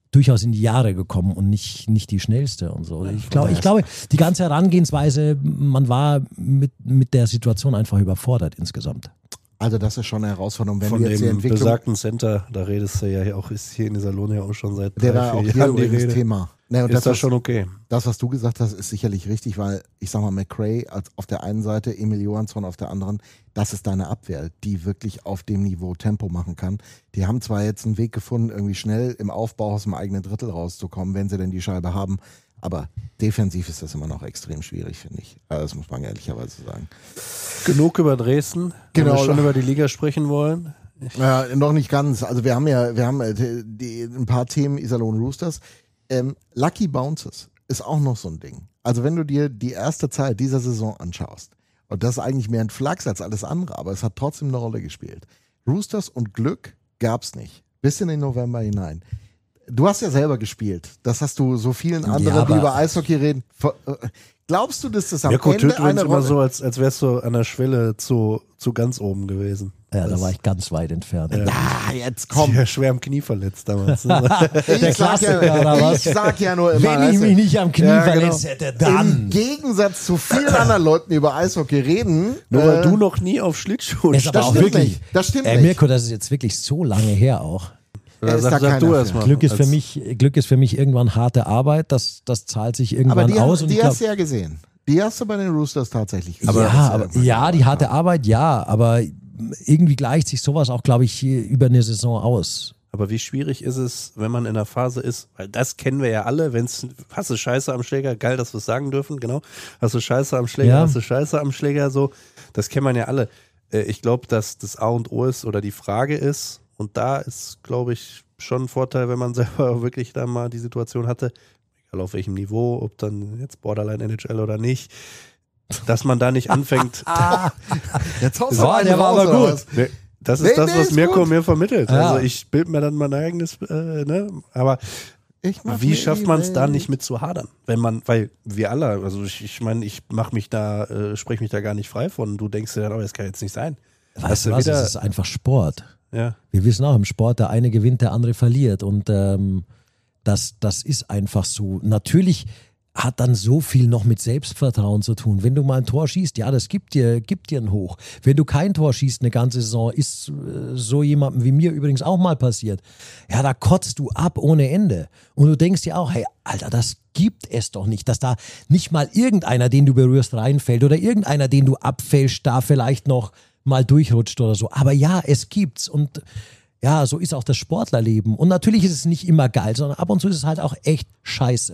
durchaus in die Jahre gekommen und nicht die schnellste und so. Ich glaube, die ganze Herangehensweise, man war mit der Situation einfach überfordert insgesamt. Also das ist schon eine Herausforderung. Wenn von jetzt dem besagten Center, da redest du ja auch, ist hier in Iserlohn ja auch schon seit 3-4 Jahren Jahren die Rede. Rede. Thema. Ne, und ist das schon okay? Das, was du gesagt hast, ist sicherlich richtig, weil ich sag mal, McRae auf der einen Seite, Emil Johansson auf der anderen, das ist deine Abwehr, die wirklich auf dem Niveau Tempo machen kann. Die haben zwar jetzt einen Weg gefunden, irgendwie schnell im Aufbau aus dem eigenen Drittel rauszukommen, wenn sie denn die Scheibe haben, aber defensiv ist das immer noch extrem schwierig, finde ich. Also das muss man ehrlicherweise sagen. Genug über Dresden, wenn wir schon über die Liga sprechen wollen. Ja, noch nicht ganz. Also wir haben ein paar Themen Iserlohn Roosters. Lucky Bounces ist auch noch so ein Ding. Also wenn du dir die erste Zeit dieser Saison anschaust, und das ist eigentlich mehr ein Flachs als alles andere, aber es hat trotzdem eine Rolle gespielt. Roosters und Glück gab's nicht. Bis in den November hinein. Du hast ja selber gespielt. Das hast du so vielen anderen, die über Eishockey reden. Glaubst du, dass das am Ende eine Rolle... immer so, als wärst du an der Schwelle zu ganz oben gewesen. Ja, da war ich ganz weit entfernt. Ja, jetzt komm. Ja, schwer am Knie verletzt damals. Ich sag ja nur immer... Wenn ich mich nicht am Knie verletzt hätte, dann... Im Gegensatz zu vielen anderen Leuten, die über Eishockey reden... Nur weil du noch nie auf Schlittschuhen standst. Das stimmt nicht. Das stimmt nicht. Mirko, das ist jetzt wirklich so lange her auch. Sag du erst mal. Glück ist für mich irgendwann harte Arbeit, das zahlt sich irgendwann aus. Die hast du ja gesehen. Die hast du bei den Roosters tatsächlich gesehen. Die harte Arbeit, aber irgendwie gleicht sich sowas auch, glaube ich, über eine Saison aus. Aber wie schwierig ist es, wenn man in der Phase ist, weil das kennen wir ja alle, hast du Scheiße am Schläger, geil, dass wir es sagen dürfen, genau, hast du Scheiße am Schläger, hast du Scheiße am Schläger, so, das kennen man ja alle. Ich glaube, dass das A und O ist oder die Frage ist, und da ist, glaube ich, schon ein Vorteil, wenn man selber wirklich da mal die Situation hatte, egal auf welchem Niveau, ob dann jetzt Borderline NHL oder nicht, dass man da nicht anfängt. Jetzt haust du der war aber gut. Das ist was Mirko mir vermittelt. Ja. Also ich bilde mir dann mein eigenes, aber wie schafft man es da nicht mit zu hadern? Weil wir alle, also ich meine, ich spreche mich da gar nicht frei von. Du denkst dir dann, das kann jetzt nicht sein. Weißt du was, es ist einfach Sport. Ja. Wir wissen auch im Sport, der eine gewinnt, der andere verliert und das ist einfach so. Natürlich hat dann so viel noch mit Selbstvertrauen zu tun. Wenn du mal ein Tor schießt, ja, das gibt dir ein Hoch. Wenn du kein Tor schießt eine ganze Saison, ist so jemandem wie mir übrigens auch mal passiert. Ja, da kotzt du ab ohne Ende. Und du denkst dir auch, hey, Alter, das gibt es doch nicht, dass da nicht mal irgendeiner, den du berührst, reinfällt oder irgendeiner, den du abfällst, da vielleicht noch mal durchrutscht oder so. Aber ja, es gibt's und ja, so ist auch das Sportlerleben. Und natürlich ist es nicht immer geil, sondern ab und zu ist es halt auch echt scheiße.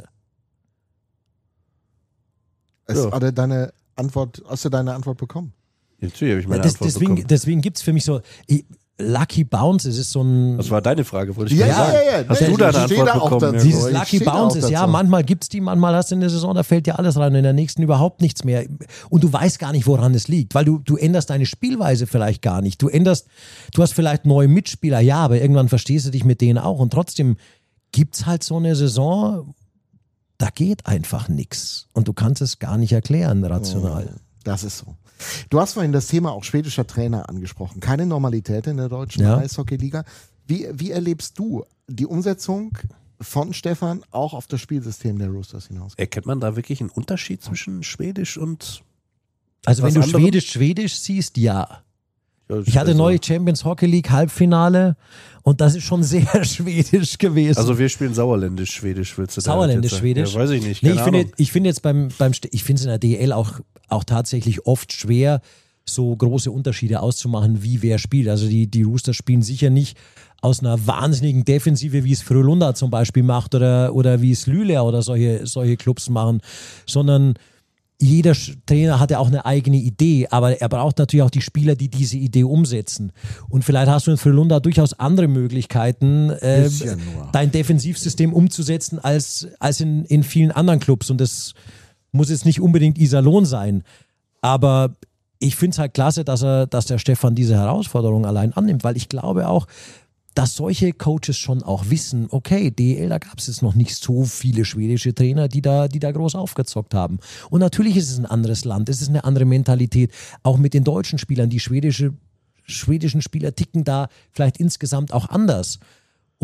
Hast du deine Antwort bekommen? Natürlich habe ich meine Antwort bekommen. Deswegen gibt es für mich so Lucky Bounces ist so ein... Das war deine Frage, wollte ich sagen. Ja. Hast du da eine Antwort bekommen? Dieses Lucky Bounces, ja, manchmal gibt's die, manchmal hast du in der Saison, da fällt dir alles rein und in der nächsten überhaupt nichts mehr. Und du weißt gar nicht, woran es liegt, weil du änderst deine Spielweise vielleicht gar nicht. Du hast vielleicht neue Mitspieler, ja, aber irgendwann verstehst du dich mit denen auch und trotzdem gibt's halt so eine Saison, da geht einfach nichts und du kannst es gar nicht erklären, rational. Das ist so. Du hast vorhin das Thema auch schwedischer Trainer angesprochen. Keine Normalität in der deutschen Eishockey-Liga. Wie erlebst du die Umsetzung von Stefan auch auf das Spielsystem der Roosters hinaus? Erkennt man da wirklich einen Unterschied zwischen Schwedisch und Also wenn du Schwedisch siehst, ja. Ich hatte neulich Champions Hockey League Halbfinale und das ist schon sehr schwedisch gewesen. Also wir spielen Sauerländisch-Schwedisch, willst du da? Sauerländisch-Schwedisch? Ja, weiß ich nicht. Ich finde jetzt ich finde es in der DL auch tatsächlich oft schwer, so große Unterschiede auszumachen, wie wer spielt. Also die Roosters spielen sicher nicht aus einer wahnsinnigen Defensive, wie es Frölunda zum Beispiel macht oder wie es Luleå oder solche Clubs machen, sondern jeder Trainer hat ja auch eine eigene Idee, aber er braucht natürlich auch die Spieler, die diese Idee umsetzen. Und vielleicht hast du in Frölunda durchaus andere Möglichkeiten, dein Defensivsystem umzusetzen als in vielen anderen Clubs. Und das muss jetzt nicht unbedingt Iserlohn sein. Aber ich finde es halt klasse, dass der Stefan diese Herausforderung allein annimmt, weil ich glaube auch, dass solche Coaches schon auch wissen, okay, DEL, da gab es jetzt noch nicht so viele schwedische Trainer, die da groß aufgezockt haben. Und natürlich ist es ein anderes Land, es ist eine andere Mentalität, auch mit den deutschen Spielern. Die schwedischen Spieler ticken da vielleicht insgesamt auch anders.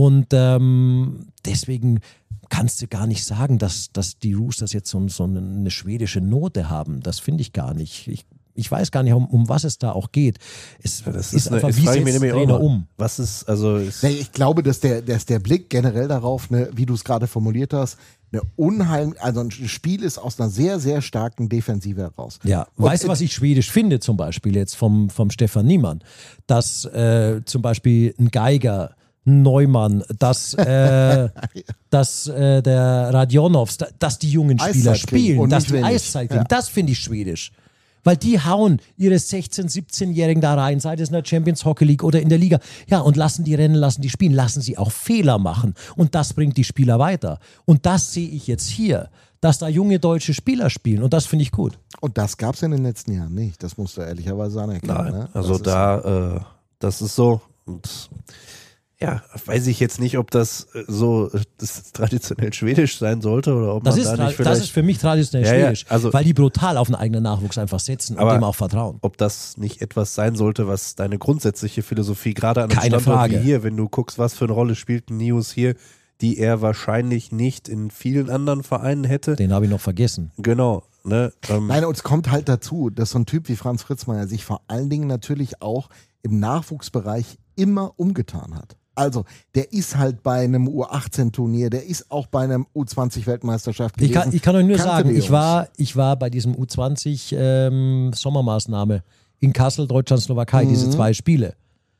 Und deswegen kannst du gar nicht sagen, dass die Roosters jetzt so eine schwedische Note haben. Das finde ich gar nicht. Ich weiß gar nicht, um was es da auch geht. Es ist einfach, wie setzt der Trainer um? Was ist, also ich glaube, dass der Blick generell darauf, wie du es gerade formuliert hast, also ein Spiel ist aus einer sehr, sehr starken Defensive heraus. Ja, weißt du, was ich schwedisch finde zum Beispiel jetzt vom Stefan Niemann? Dass zum Beispiel ein Geiger, ein Neumann, dass der Radionovs, dass die jungen Spieler spielen, dass die Eiszeit kriegen, das finde ich schwedisch. Weil die hauen ihre 16-, 17-Jährigen da rein, sei es in der Champions Hockey League oder in der Liga. Ja, und lassen die rennen, lassen die spielen, lassen sie auch Fehler machen. Und das bringt die Spieler weiter. Und das sehe ich jetzt hier, dass da junge deutsche Spieler spielen. Und das finde ich gut. Und das gab es in den letzten Jahren nicht. Das musst du ehrlicherweise anerkennen. Nein, ne? also das ist so. Und ja, weiß ich jetzt nicht, ob das so das traditionell schwedisch sein sollte oder ob das man ist da nicht vielleicht... Das ist für mich traditionell schwedisch, also, weil die brutal auf den eigenen Nachwuchs einfach setzen und dem auch vertrauen. Ob das nicht etwas sein sollte, was deine grundsätzliche Philosophie gerade an einem Keine Standort Frage. wie hier, wenn du guckst, was für eine Rolle spielt ein Nius hier, die er wahrscheinlich nicht in vielen anderen Vereinen hätte. Den habe ich noch vergessen. Genau. Ne, Nein, und es kommt halt dazu, dass so ein Typ wie Franz Fritzmeier sich vor allen Dingen natürlich auch im Nachwuchsbereich immer umgetan hat. Also, der ist halt bei einem U18-Turnier, der ist auch bei einem U20-Weltmeisterschaft gewesen. Ich kann euch nur sagen, ich war bei diesem U20 Sommermaßnahme in Kassel, Deutschland, Slowakei, diese 2 Spiele.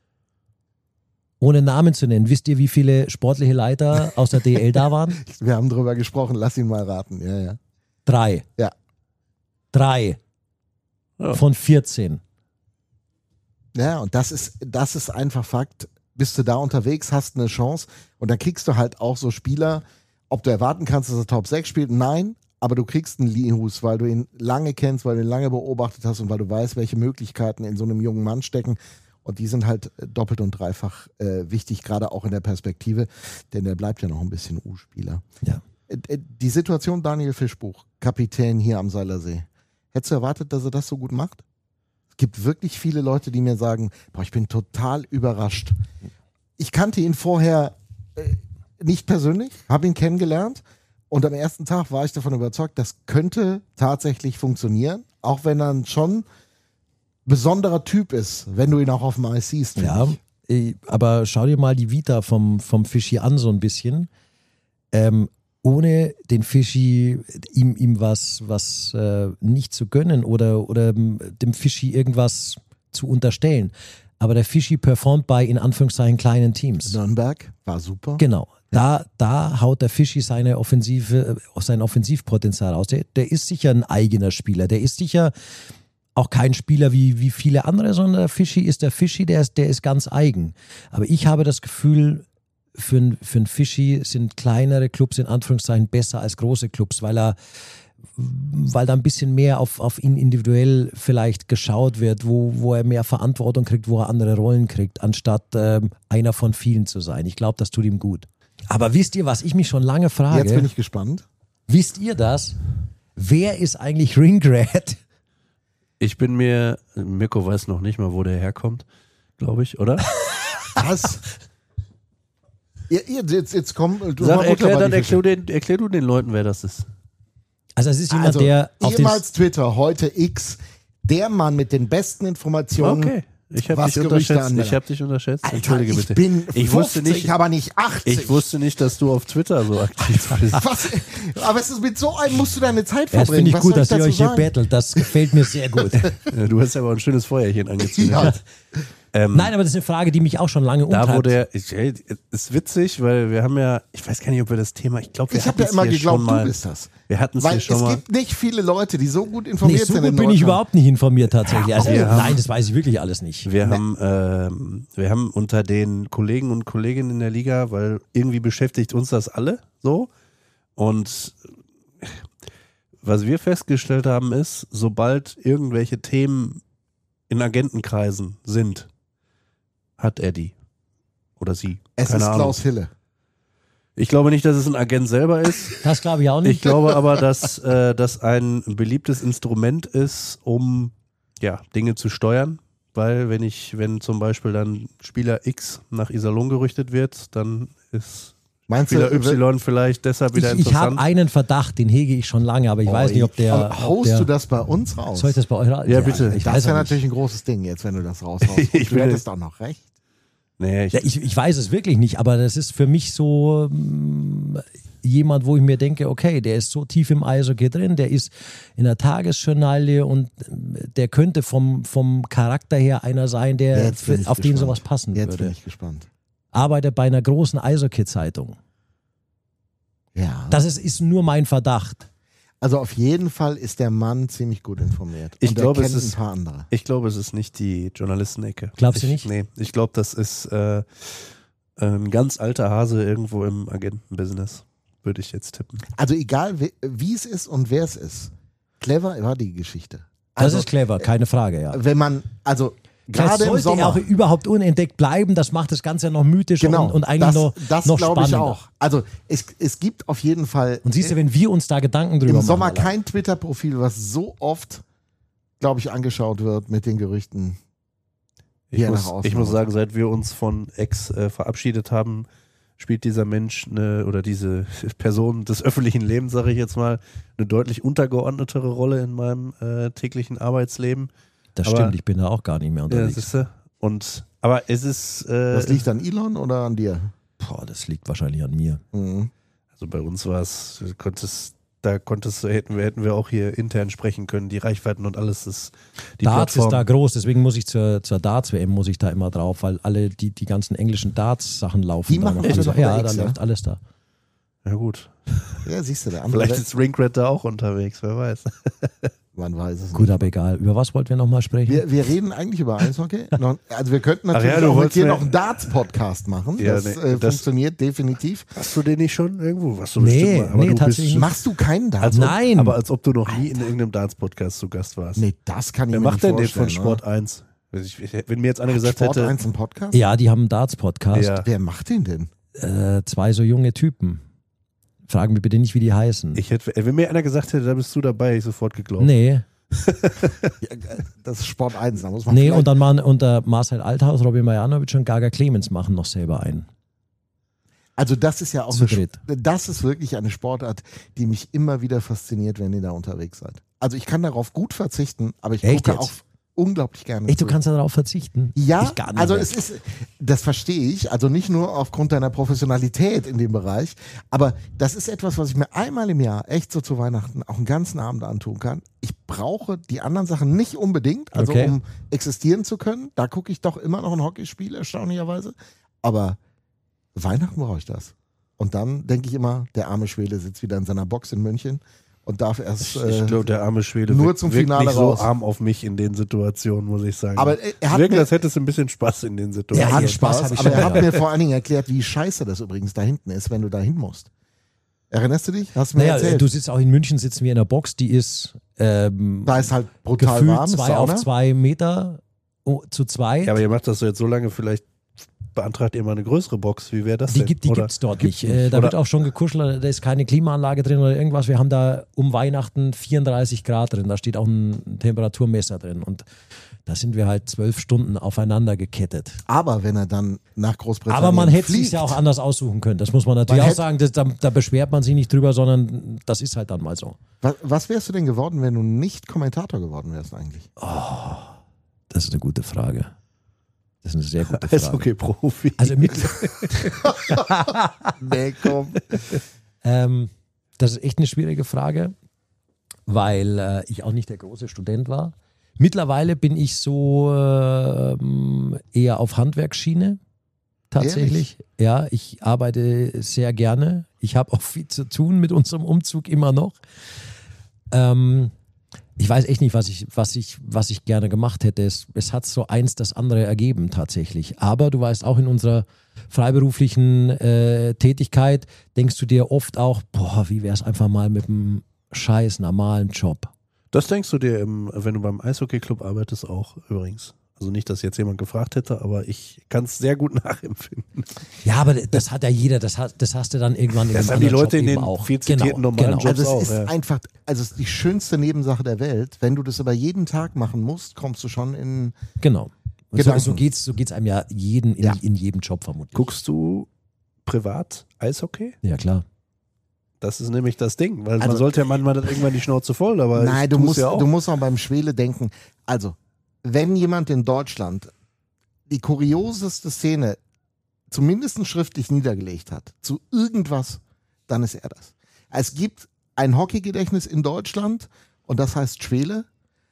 Ohne Namen zu nennen, wisst ihr, wie viele sportliche Leiter aus der DL da waren? Wir haben drüber gesprochen, lass ihn mal raten. Ja. 3. Ja. 3 von 14. Ja, und das ist einfach Fakt. Bist du da unterwegs, hast eine Chance und dann kriegst du halt auch so Spieler, ob du erwarten kannst, dass er Top 6 spielt, nein, aber du kriegst einen Lienhus, weil du ihn lange kennst, weil du ihn lange beobachtet hast und weil du weißt, welche Möglichkeiten in so einem jungen Mann stecken und die sind halt doppelt und dreifach wichtig, gerade auch in der Perspektive, denn der bleibt ja noch ein bisschen U-Spieler. Ja. Die Situation Daniel Fischbuch, Kapitän hier am Seilersee, hättest du erwartet, dass er das so gut macht? Es gibt wirklich viele Leute, die mir sagen, ich bin total überrascht. Ich kannte ihn vorher nicht persönlich, habe ihn kennengelernt und am ersten Tag war ich davon überzeugt, das könnte tatsächlich funktionieren, auch wenn er ein schon besonderer Typ ist, wenn du ihn auch auf dem Eis siehst. Ja, aber schau dir mal die Vita vom Fischi an so ein bisschen. Ohne den Fischi ihm was nicht zu gönnen oder dem Fischi irgendwas zu unterstellen. Aber der Fischi performt bei, in Anführungszeichen, kleinen Teams. Nürnberg war super. Genau. Da haut der Fischi sein Offensivpotenzial aus. Der ist sicher ein eigener Spieler. Der ist sicher auch kein Spieler wie viele andere, sondern der Fischi, der ist ganz eigen. Aber ich habe das Gefühl, für einen Fischi sind kleinere Clubs in Anführungszeichen besser als große Clubs, weil da ein bisschen mehr auf ihn individuell vielleicht geschaut wird, wo er mehr Verantwortung kriegt, wo er andere Rollen kriegt, anstatt einer von vielen zu sein. Ich glaube, das tut ihm gut. Aber wisst ihr, was ich mich schon lange frage? Jetzt bin ich gespannt. Wisst ihr das? Wer ist eigentlich Ringgrad? Mirko weiß noch nicht mal, wo der herkommt, glaube ich, oder? Was? Jetzt komm, erklär du den Leuten, wer das ist. Also es ist jemand, der auf ehemals Twitter, heute X, der Mann mit den besten Informationen. Okay, ich habe dich unterschätzt. Alter, Entschuldige bitte. Ich bin 50, wusste nicht, aber nicht 80. Ich wusste nicht, dass du auf Twitter so aktiv bist. Was? Aber es ist mit so einem musst du deine Zeit verbringen. Das finde ich gut, dass ihr euch hier battelt. Das gefällt mir sehr gut. Du hast aber ein schönes Feuerchen angezündet. Ja. Nein, aber das ist eine Frage, die mich auch schon lange umtreibt. Ist witzig, weil wir haben ja, ich weiß gar nicht, ob wir das Thema, ich glaube, wir hatten es immer hier geglaubt, schon mal. Du bist das. Wir hatten es hier schon mal. Es gibt nicht viele Leute, die so gut informiert sind. So gut bin ich überhaupt nicht informiert tatsächlich. Also, nein, das weiß ich wirklich alles nicht. Wir haben unter den Kollegen und Kolleginnen in der Liga, weil irgendwie beschäftigt uns das alle so. Und was wir festgestellt haben ist, sobald irgendwelche Themen in Agentenkreisen sind, hat er die. Oder sie. Es Keine ist Ahnung. Klaus Hille. Ich glaube nicht, dass es ein Agent selber ist. Das glaube ich auch nicht. Ich glaube aber, dass das ein beliebtes Instrument ist, um Dinge zu steuern. weil wenn zum Beispiel dann Spieler X nach Iserlohn gerüchtet wird, dann ist Spieler Y vielleicht deshalb wieder interessant. Ich habe einen Verdacht, den hege ich schon lange, aber ich weiß nicht, ob der... Haust du das bei uns raus? Soll ich das bei euch raus? Ja, bitte. Das wäre natürlich ein großes Ding jetzt, wenn du das raushaust. Du hättest auch noch recht. Nee, ich weiß es wirklich nicht, aber das ist für mich so jemand, wo ich mir denke, okay, der ist so tief im Eishockey drin, der ist in der Tagesjournalie und der könnte vom Charakter her einer sein, der auf den sowas passen würde. Jetzt bin ich gespannt. Arbeitet bei einer großen Eishockey-Zeitung. Ja. Das ist nur mein Verdacht. Also auf jeden Fall ist der Mann ziemlich gut informiert. Ich glaube, es ist ein paar andere. Ich glaube, es ist nicht die Journalistenecke. Glaubst du nicht? Nee, ich glaube, das ist ein ganz alter Hase irgendwo im Agentenbusiness, würde ich jetzt tippen. Also egal, wie es ist und wer es ist. Clever war die Geschichte. Also, das ist clever, keine Frage, ja. Wenn man, also gerade im Sommer. Er auch überhaupt unentdeckt bleiben, das macht das Ganze ja noch mythischer und eigentlich noch spannender. Das ich auch. Also es gibt auf jeden Fall. Und siehst du, wenn wir uns da Gedanken drüber machen. Im Sommer kein Twitter-Profil, was so oft, glaube ich, angeschaut wird mit den Gerüchten. Ich muss sagen, seit wir uns von Ex verabschiedet haben, spielt dieser Mensch oder diese Person des öffentlichen Lebens, sage ich jetzt mal, eine deutlich untergeordnetere Rolle in meinem täglichen Arbeitsleben. Das stimmt, ich bin da auch gar nicht mehr unterwegs. Ja, aber es ist... das liegt an Elon oder an dir? Boah, das liegt wahrscheinlich an mir. Mhm. Also bei uns war es, hätten wir auch hier intern sprechen können, die Reichweiten und alles. Die Darts Plattform. ist da groß, deswegen muss ich zur Darts-WM muss ich da immer drauf, weil alle die ganzen englischen Darts-Sachen laufen. Die machen da noch. Ja, da läuft alles da. Ja gut. Ja, siehst du, der andere. Vielleicht ist Ringred da auch unterwegs, wer weiß. Man weiß es Gut, aber egal. Über was wollten wir nochmal sprechen? Wir reden eigentlich über Eishockey. Also wir könnten natürlich auch hier noch einen Darts-Podcast machen. Ja, das funktioniert definitiv. Hast du den nicht schon irgendwo? Tatsächlich. Machst du keinen Darts? Nein. Aber als ob du noch nie in irgendeinem Darts-Podcast zu Gast warst. Nee, das kann ich mir nicht vorstellen. Wer macht denn den von Sport 1? Wenn mir jetzt einer gesagt Sport hätte... Sport 1 einen Podcast? Ja, die haben einen Darts-Podcast. Ja. Wer macht den denn? 2 so junge Typen. Fragen mich bitte nicht, wie die heißen. Wenn mir einer gesagt hätte, da bist du dabei, hätte ich sofort geglaubt. Nee. Das ist Sport 1, da muss man. Nee, und dann machen unter Marcel Althaus, Robin Marjanovic und Gaga Clemens machen noch selber ein. Also das ist ja auch das ist wirklich eine Sportart, die mich immer wieder fasziniert, wenn ihr da unterwegs seid. Also ich kann darauf gut verzichten, aber ich gucke auch unglaublich gerne. Echt, du kannst darauf verzichten? Ja, also das verstehe ich, also nicht nur aufgrund deiner Professionalität in dem Bereich, aber das ist etwas, was ich mir einmal im Jahr echt so zu Weihnachten auch einen ganzen Abend antun kann. Ich brauche die anderen Sachen nicht unbedingt, also um existieren zu können. Da gucke ich doch immer noch ein Hockeyspiel, erstaunlicherweise. Aber Weihnachten brauche ich das. Und dann denke ich immer, der arme Schwede sitzt wieder in seiner Box in München und darf erst ich glaube, der arme Schwede nur zum Finale nicht raus. so arm auf mich in den Situationen, muss ich sagen. Aber als hätte es ein bisschen Spaß in den Situationen. Er hat Spaß, aber er hat mir vor allen Dingen erklärt, wie scheiße das übrigens da hinten ist, wenn du da hin musst. Erinnerst du dich? Hast du mir erzählt? Du sitzt auch in München, sitzen wir in der Box, die ist da ist halt brutal warm. 2 auf 2 Meter zu 2. Ja, aber ihr macht das so jetzt so lange, vielleicht beantragt ihr mal eine größere Box. Wie wäre das denn? Die gibt es dort nicht. Da wird auch schon gekuschelt, da ist keine Klimaanlage drin oder irgendwas. Wir haben da um Weihnachten 34 Grad drin, da steht auch ein Temperaturmesser drin und da sind wir halt 12 Stunden aufeinander gekettet. Aber wenn er dann nach Großbritannien Aber man hätte fliegt, es sich ja auch anders aussuchen können. Das muss man natürlich auch sagen. Da beschwert man sich nicht drüber, sondern das ist halt dann mal so. Was wärst du denn geworden, wenn du nicht Kommentator geworden wärst eigentlich? Oh, das ist eine gute Frage. Das ist eine sehr gute Frage. Ist okay, Profi. Also nee, komm. Das ist echt eine schwierige Frage, weil ich auch nicht der große Student war. Mittlerweile bin ich so eher auf Handwerksschiene tatsächlich. Ehrlich? Ja, ich arbeite sehr gerne. Ich habe auch viel zu tun mit unserem Umzug immer noch. Ich weiß echt nicht, was ich gerne gemacht hätte. Es hat so eins das andere ergeben tatsächlich. Aber du weißt auch, in unserer freiberuflichen Tätigkeit denkst du dir oft auch, boah, wie wäre es einfach mal mit einem scheiß normalen Job. Das denkst du dir, wenn du beim Eishockey-Club arbeitest, auch übrigens. Also nicht, dass jetzt jemand gefragt hätte, aber ich kann es sehr gut nachempfinden. Ja, aber das hat ja jeder, das hast du dann irgendwann in das haben die Leute in den viel zitierten normalen Jobs also auch. Es ist einfach, also es ist die schönste Nebensache der Welt. Wenn du das aber jeden Tag machen musst, kommst du schon in... Genau. Und so geht's einem ja in jedem Job vermutlich. Guckst du privat Eishockey? Ja, klar. Das ist nämlich das Ding, weil man sollte ja manchmal dann irgendwann die Schnauze voll, aber nein, du musst auch beim Schwele denken, also wenn jemand in Deutschland die kurioseste Szene zumindest schriftlich niedergelegt hat, zu irgendwas, dann ist er das. Es gibt ein Hockeygedächtnis in Deutschland und das heißt Schwele.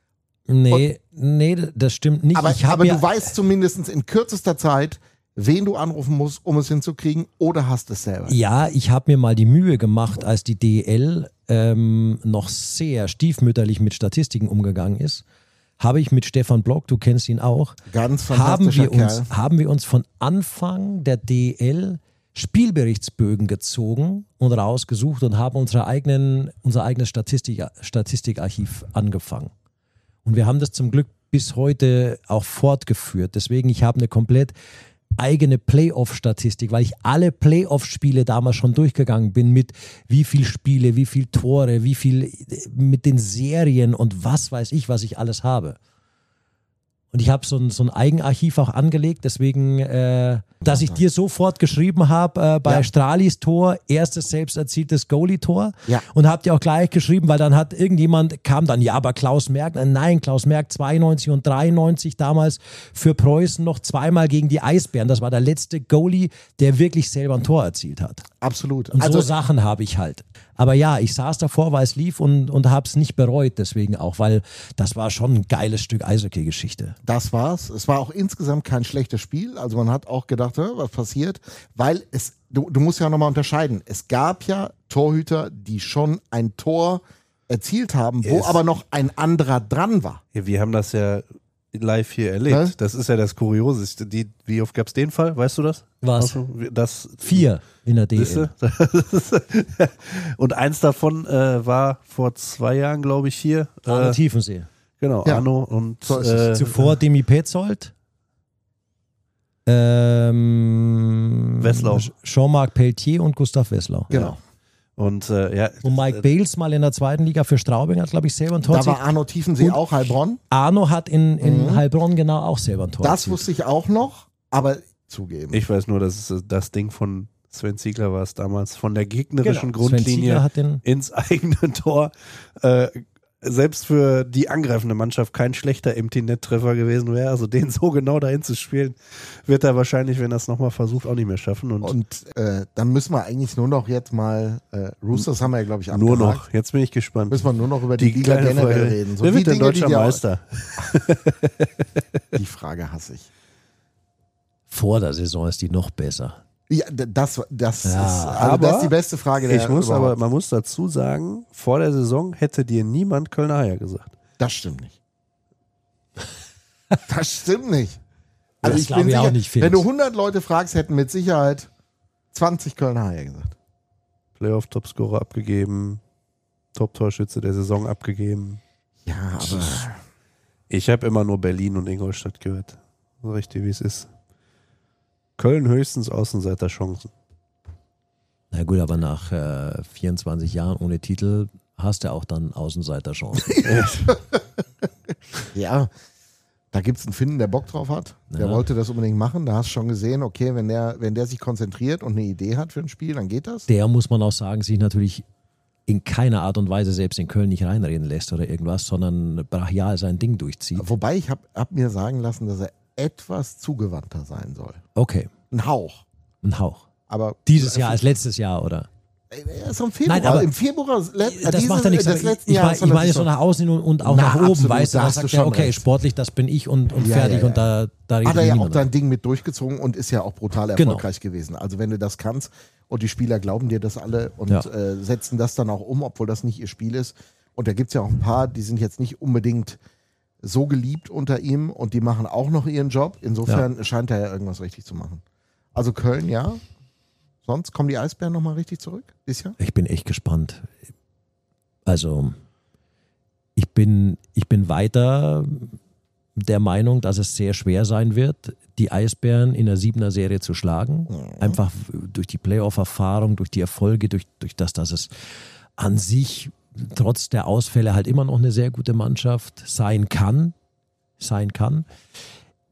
Nee, das stimmt nicht. Aber du weißt zumindest in kürzester Zeit, wen du anrufen musst, um es hinzukriegen, oder hast es selber? Ja, ich habe mir mal die Mühe gemacht, als die DEL noch sehr stiefmütterlich mit Statistiken umgegangen ist, habe ich mit Stefan Block, du kennst ihn auch, ganz fantastischer Kerl, haben wir uns von Anfang der DEL Spielberichtsbögen gezogen und rausgesucht und haben unser eigenes Statistikarchiv angefangen. Und wir haben das zum Glück bis heute auch fortgeführt. Deswegen, ich habe eine komplett eigene Playoff-Statistik, weil ich alle Playoff-Spiele damals schon durchgegangen bin mit wie viel Spiele, wie viel Tore, wie viel mit den Serien und was weiß ich, was ich alles habe. Und ich habe so ein Eigenarchiv auch angelegt, deswegen, dass ich dir sofort geschrieben habe, bei Stralis Tor, erstes selbst erzieltes Goalie-Tor. Ja. Und habt ihr auch gleich geschrieben, weil dann kam dann, aber Klaus Merck, nein, Klaus Merck 92 und 93 damals für Preußen noch zweimal gegen die Eisbären. Das war der letzte Goalie, der wirklich selber ein Tor erzielt hat. Absolut. Und so Sachen habe ich halt. Aber ja, ich saß davor, weil es lief und habe es nicht bereut, deswegen auch, weil das war schon ein geiles Stück Eishockey-Geschichte. Das war's. Es war auch insgesamt kein schlechtes Spiel. Also man hat auch gedacht, was passiert? Weil du musst ja nochmal unterscheiden. Es gab ja Torhüter, die schon ein Tor erzielt haben, wo aber noch ein anderer dran war. Ja, wir haben das ja live hier erlebt. Was? Das ist ja das Kurioseste. Wie oft gab es den Fall? Weißt du das? Was? Das 4 in der DL. Und eins davon war vor 2 Jahren, glaube ich, hier. Arno Tiefensee. Genau, ja. Arno und zuvor Demi Petzold. Wesslau. Jean-Marc Pelletier und Gustav Wesslau. Genau. Ja. Und Mike Bales mal in der 2. Liga für Straubing hat, glaube ich, selber ein Tor. Da war Arno Tiefensee auch Heilbronn. Arno hat in Heilbronn genau auch selber ein Tor. Das wusste ich auch noch, aber zugeben. Ich weiß nur, dass es das Ding von Sven Ziegler war es damals, von der gegnerischen Grundlinie ins eigene Tor. Selbst für die angreifende Mannschaft kein schlechter Empty-Net-Treffer gewesen wäre. Also den so genau dahin zu spielen, wird er wahrscheinlich, wenn er es nochmal versucht, auch nicht mehr schaffen. Und dann müssen wir eigentlich nur noch jetzt mal, Roosters haben wir ja, glaube ich, abgehakt. Nur noch, jetzt bin ich gespannt. Müssen wir nur noch über die Liga generell reden. So, wer wird denn deutscher Meister? Die Frage hasse ich. Vor der Saison ist die noch besser. Ja, das ist die beste Frage. Man muss dazu sagen, vor der Saison hätte dir niemand Kölner Haie gesagt. Das stimmt nicht. Das stimmt nicht. Also das ich bin sicher, auch nicht, wenn du 100 Leute fragst, hätten mit Sicherheit 20 Kölner Haie gesagt. Playoff-Topscorer abgegeben, Top-Torschütze der Saison abgegeben. Ja, aber ich habe immer nur Berlin und Ingolstadt gehört. So richtig, wie es ist. Köln höchstens Außenseiterchancen. Na gut, aber nach 24 Jahren ohne Titel hast du auch dann Außenseiterchancen. Ja, da gibt es einen Finnen, der Bock drauf hat. Der wollte das unbedingt machen. Da hast du schon gesehen, okay, wenn der sich konzentriert und eine Idee hat für ein Spiel, dann geht das. Der, muss man auch sagen, sich natürlich in keiner Art und Weise selbst in Köln nicht reinreden lässt oder irgendwas, sondern brachial sein Ding durchzieht. Wobei, ich hab mir sagen lassen, dass er etwas zugewandter sein soll. Okay. Ein Hauch. Aber dieses Jahr als letztes Jahr, oder? Ist im Februar. Nein, aber im Februar das macht ja nichts. des letzten Jahres. Ich meine so nach außen und auch nach oben, weißt du, da sagt er, okay, recht. Sportlich, das bin ich und fertig. Ja. Und da hat er ja auch sein Ding mit durchgezogen und ist ja auch brutal erfolgreich gewesen. Also wenn du das kannst und die Spieler glauben dir das alle und setzen das dann auch um, obwohl das nicht ihr Spiel ist. Und da gibt es ja auch ein paar, die sind jetzt nicht unbedingt so geliebt unter ihm und die machen auch noch ihren Job. Insofern scheint er ja irgendwas richtig zu machen. Also Köln, ja. Sonst kommen die Eisbären nochmal richtig zurück dieses Jahr? Ich bin echt gespannt. Also ich bin weiter der Meinung, dass es sehr schwer sein wird, die Eisbären in der 7er-Serie zu schlagen. Ja. Einfach durch die Playoff-Erfahrung, durch die Erfolge, durch das, dass es an sich trotz der Ausfälle halt immer noch eine sehr gute Mannschaft sein kann.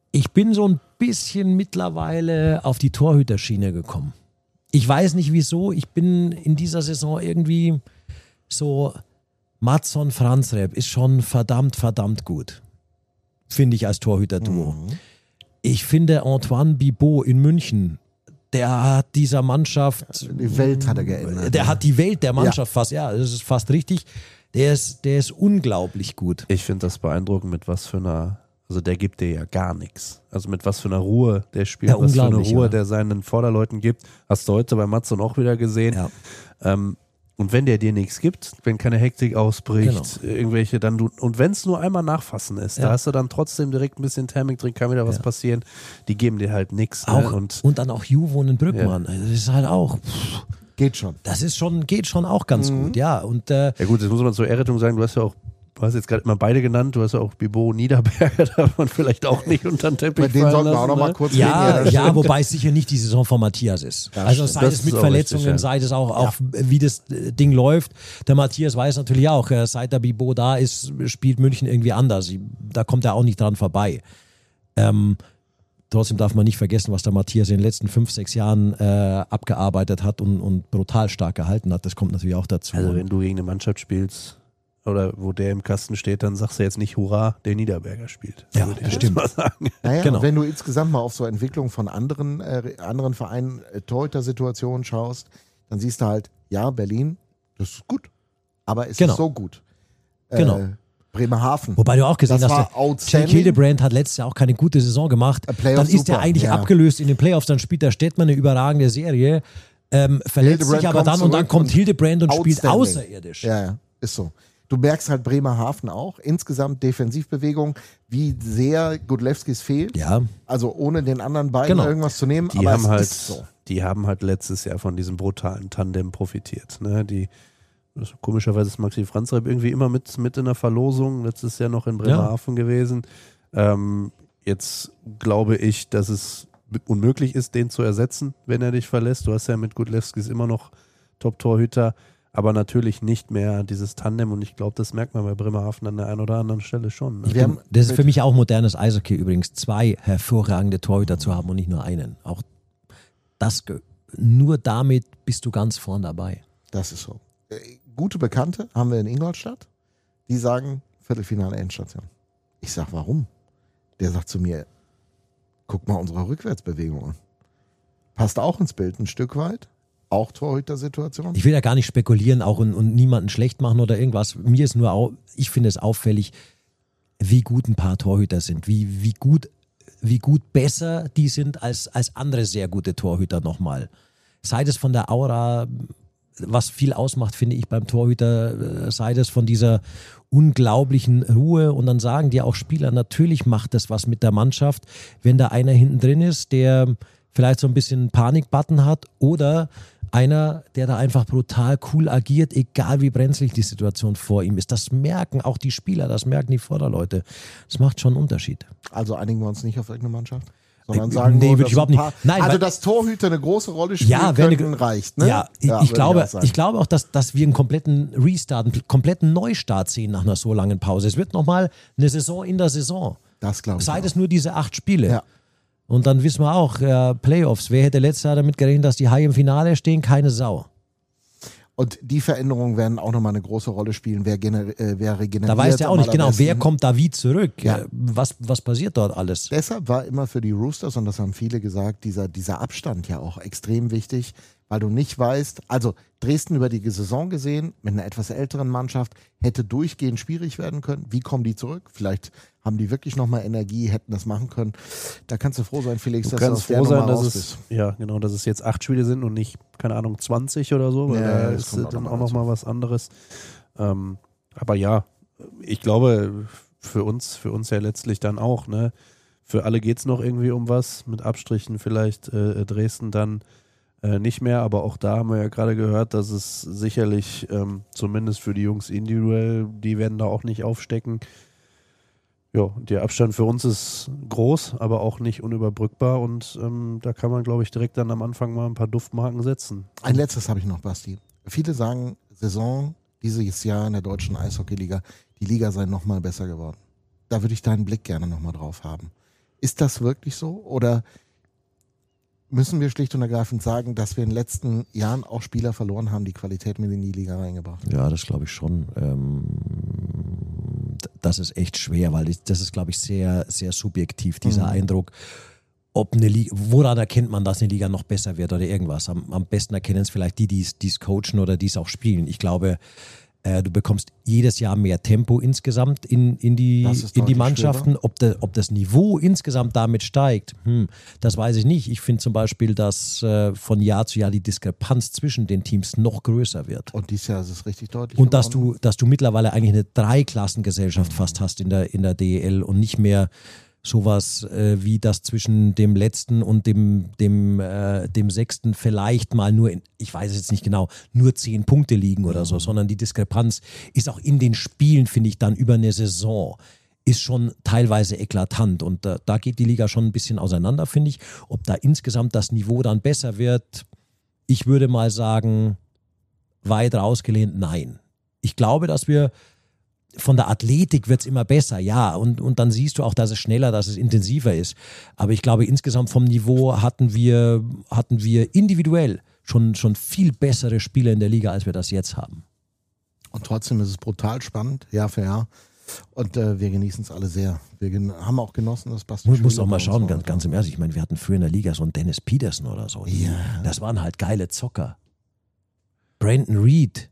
Ich bin so ein bisschen mittlerweile auf die Torhüterschiene gekommen. Ich weiß nicht wieso, ich bin in dieser Saison irgendwie so, Madsson Franzreb ist schon verdammt gut, finde ich als Torhüter-Duo. Ich finde Antoine Bibeau in München, der hat dieser Mannschaft... Die Welt hat er geändert. Der hat die Welt der Mannschaft fast, das ist fast richtig. Der ist unglaublich gut. Ich finde das beeindruckend, mit was für einer... Also der gibt dir ja gar nichts. Also mit was für einer Ruhe der spielt, was für eine Ruhe der seinen Vorderleuten gibt. Hast du heute bei Madsson auch wieder gesehen. Ja. Und wenn der dir nichts gibt, wenn keine Hektik ausbricht, irgendwelche dann und wenn es nur einmal nachfassen ist, da hast du dann trotzdem direkt ein bisschen Thermik drin, kann wieder was passieren. Die geben dir halt nichts. Ne? Und dann auch Juwon und Brückmann. Also das ist halt auch... Geht schon. Geht schon auch ganz gut, ja. Und, ja gut, das muss man zur Errettung sagen, du hast jetzt gerade immer beide genannt, du hast ja auch Bibeau, Niederberger, darf man vielleicht auch nicht unter den Teppich fallen lassen. Bei denen sollten wir auch noch mal kurz reden. Ja, wobei es sicher nicht die Saison von Matthias ist. Ja, also sei es mit Verletzungen, richtig, sei es auch wie das Ding läuft. Der Matthias weiß natürlich auch, seit der Bibeau da ist, spielt München irgendwie anders. Da kommt er auch nicht dran vorbei. Trotzdem darf man nicht vergessen, was der Matthias in den letzten 5-6 Jahren abgearbeitet hat und brutal stark gehalten hat. Das kommt natürlich auch dazu. Also wenn du gegen eine Mannschaft spielst, oder wo der im Kasten steht, dann sagst du jetzt nicht Hurra, der Niederberger spielt. Ja, das stimmt. Mal sagen. Naja, genau. Wenn du insgesamt mal auf so Entwicklungen von anderen Vereinen, Torhüter-Situationen schaust, dann siehst du halt, ja, Berlin, das ist gut, aber es ist so gut. Bremerhaven. Wobei du auch gesehen hast, Jack Hildebrand hat letztes Jahr auch keine gute Saison gemacht. Dann ist er eigentlich abgelöst in den Playoffs, dann spielt der Stettmann eine überragende Serie, verletzt sich aber dann und dann kommt Hildebrand und spielt außerirdisch. Ja, ist so. Du merkst halt Bremerhaven auch, insgesamt Defensivbewegung, wie sehr Godlewskis fehlt. Ja. Also ohne den anderen beiden irgendwas zu nehmen. Die haben halt letztes Jahr von diesem brutalen Tandem profitiert. Ne? Komischerweise ist Maxi Franzreb irgendwie immer mit in der Verlosung, letztes Jahr noch in Bremerhaven gewesen. Jetzt glaube ich, dass es unmöglich ist, den zu ersetzen, wenn er dich verlässt. Du hast ja mit Godlewskis immer noch Top-Torhüter, aber natürlich nicht mehr dieses Tandem und ich glaube, das merkt man bei Bremerhaven an der einen oder anderen Stelle schon. Ne? Das ist für mich auch modernes Eishockey übrigens, 2 hervorragende Torhüter zu haben und nicht nur einen. Auch das, nur damit bist du ganz vorn dabei. Das ist so. Gute Bekannte haben wir in Ingolstadt, die sagen Viertelfinale Endstation. Ich sag, warum? Der sagt zu mir, guck mal unsere Rückwärtsbewegung an. Passt auch ins Bild ein Stück weit. Auch Torhüter-Situation? Ich will ja gar nicht spekulieren auch und niemanden schlecht machen oder irgendwas. Mir ist nur, ich finde es auffällig, wie gut ein paar Torhüter sind, wie gut besser die sind als andere sehr gute Torhüter nochmal. Sei das von der Aura, was viel ausmacht, finde ich beim Torhüter, sei das von dieser unglaublichen Ruhe und dann sagen dir auch Spieler, natürlich macht das was mit der Mannschaft, wenn da einer hinten drin ist, der vielleicht so ein bisschen Panikbutton hat oder einer, der da einfach brutal cool agiert, egal wie brenzlig die Situation vor ihm ist. Das merken auch die Spieler, das merken die Vorderleute. Das macht schon einen Unterschied. Also einigen wir uns nicht auf irgendeine Mannschaft? Sondern sagen würde ich überhaupt nicht. Nein, also dass Torhüter eine große Rolle spielen können, reicht. Ne? Ja, ich glaube auch, dass wir einen kompletten Restart, einen kompletten Neustart sehen nach einer so langen Pause. Es wird nochmal eine Saison in der Saison. Das glaube ich. Sei es nur diese 8 Spiele. Ja. Und dann wissen wir auch, Playoffs. Wer hätte letztes Jahr damit gerechnet, dass die Haie im Finale stehen? Keine Sau. Und die Veränderungen werden auch nochmal eine große Rolle spielen. Wer regeneriert. Da weiß der auch nicht genau, wer kommt da wie zurück. Ja. Was passiert dort alles? Deshalb war immer für die Roosters, und das haben viele gesagt, dieser Abstand ja auch extrem wichtig, weil du nicht weißt, also Dresden über die Saison gesehen, mit einer etwas älteren Mannschaft, hätte durchgehend schwierig werden können. Wie kommen die zurück? Vielleicht haben die wirklich nochmal Energie, hätten das machen können. Da kannst du froh sein, Felix, dass du auf der Nummer raus bist. Ja, genau, dass es jetzt 8 Spiele sind und nicht, keine Ahnung, 20 oder so, weil da ist dann auch nochmal was anderes. Aber ja, ich glaube, für uns ja letztlich dann auch, ne? Für alle geht es noch irgendwie um was, mit Abstrichen vielleicht Dresden dann nicht mehr, aber auch da haben wir ja gerade gehört, dass es sicherlich zumindest für die Jungs individuell, die werden da auch nicht aufstecken. Ja, der Abstand für uns ist groß, aber auch nicht unüberbrückbar und da kann man, glaube ich, direkt dann am Anfang mal ein paar Duftmarken setzen. Ein letztes habe ich noch, Basti. Viele sagen, Saison dieses Jahr in der deutschen Eishockeyliga, die Liga sei nochmal besser geworden. Da würde ich deinen Blick gerne nochmal drauf haben. Ist das wirklich so? Oder müssen wir schlicht und ergreifend sagen, dass wir in den letzten Jahren auch Spieler verloren haben, die Qualität mit in die Liga reingebracht haben? Ja, das glaube ich schon. Das ist echt schwer, weil das ist, glaube ich, sehr, sehr subjektiv, dieser Eindruck. Ob eine Liga, woran erkennt man, dass eine Liga noch besser wird oder irgendwas? Am besten erkennen es vielleicht die es coachen oder die es auch spielen. Ich glaube, du bekommst jedes Jahr mehr Tempo insgesamt in die Mannschaften. Ob das Niveau insgesamt damit steigt, das weiß ich nicht. Ich finde zum Beispiel, dass von Jahr zu Jahr die Diskrepanz zwischen den Teams noch größer wird. Und dieses Jahr ist es richtig deutlich. Und dass du mittlerweile eigentlich eine Dreiklassengesellschaft fast hast in der DEL und nicht mehr sowas wie das zwischen dem Letzten und dem Sechsten vielleicht mal nur, ich weiß es jetzt nicht genau, nur 10 Punkte liegen oder so, sondern die Diskrepanz ist auch in den Spielen, finde ich, dann über eine Saison, ist schon teilweise eklatant und da geht die Liga schon ein bisschen auseinander, finde ich. Ob da insgesamt das Niveau dann besser wird, ich würde mal sagen, weit rausgelehnt, nein. Ich glaube, dass wir von der Athletik wird es immer besser, ja, und dann siehst du auch, dass es schneller, dass es intensiver ist. Aber ich glaube, insgesamt vom Niveau hatten wir individuell schon viel bessere Spieler in der Liga, als wir das jetzt haben. Und trotzdem ist es brutal spannend, Jahr für Jahr. Und wir genießen es alle sehr. Wir haben auch genossen, dass Basti Ich muss auch mal schauen, ganz im Ernst. Ich meine, wir hatten früher in der Liga so einen Dennis Peterson oder so. Ja. Das waren halt geile Zocker. Brandon Reed.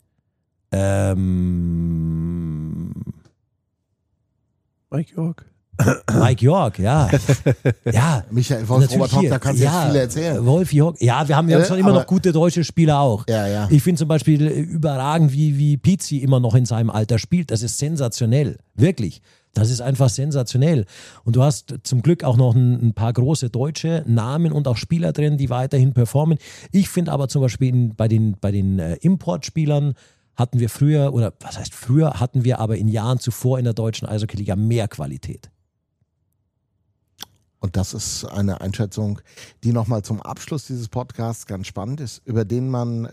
Mike York. Mike York, ja. Ja. Michael Wolf-Robert Hock, da kannst du jetzt viel erzählen. Wolf York, ja, wir haben schon immer noch gute deutsche Spieler auch. Ja. Ich finde zum Beispiel überragend, wie Pizzi immer noch in seinem Alter spielt. Das ist sensationell, wirklich. Das ist einfach sensationell. Und du hast zum Glück auch noch ein paar große deutsche Namen und auch Spieler drin, die weiterhin performen. Ich finde aber zum Beispiel bei den Importspielern hatten wir früher, oder was heißt früher, hatten wir aber in Jahren zuvor in der deutschen Eishockey-Liga mehr Qualität. Und das ist eine Einschätzung, die nochmal zum Abschluss dieses Podcasts ganz spannend ist, über die man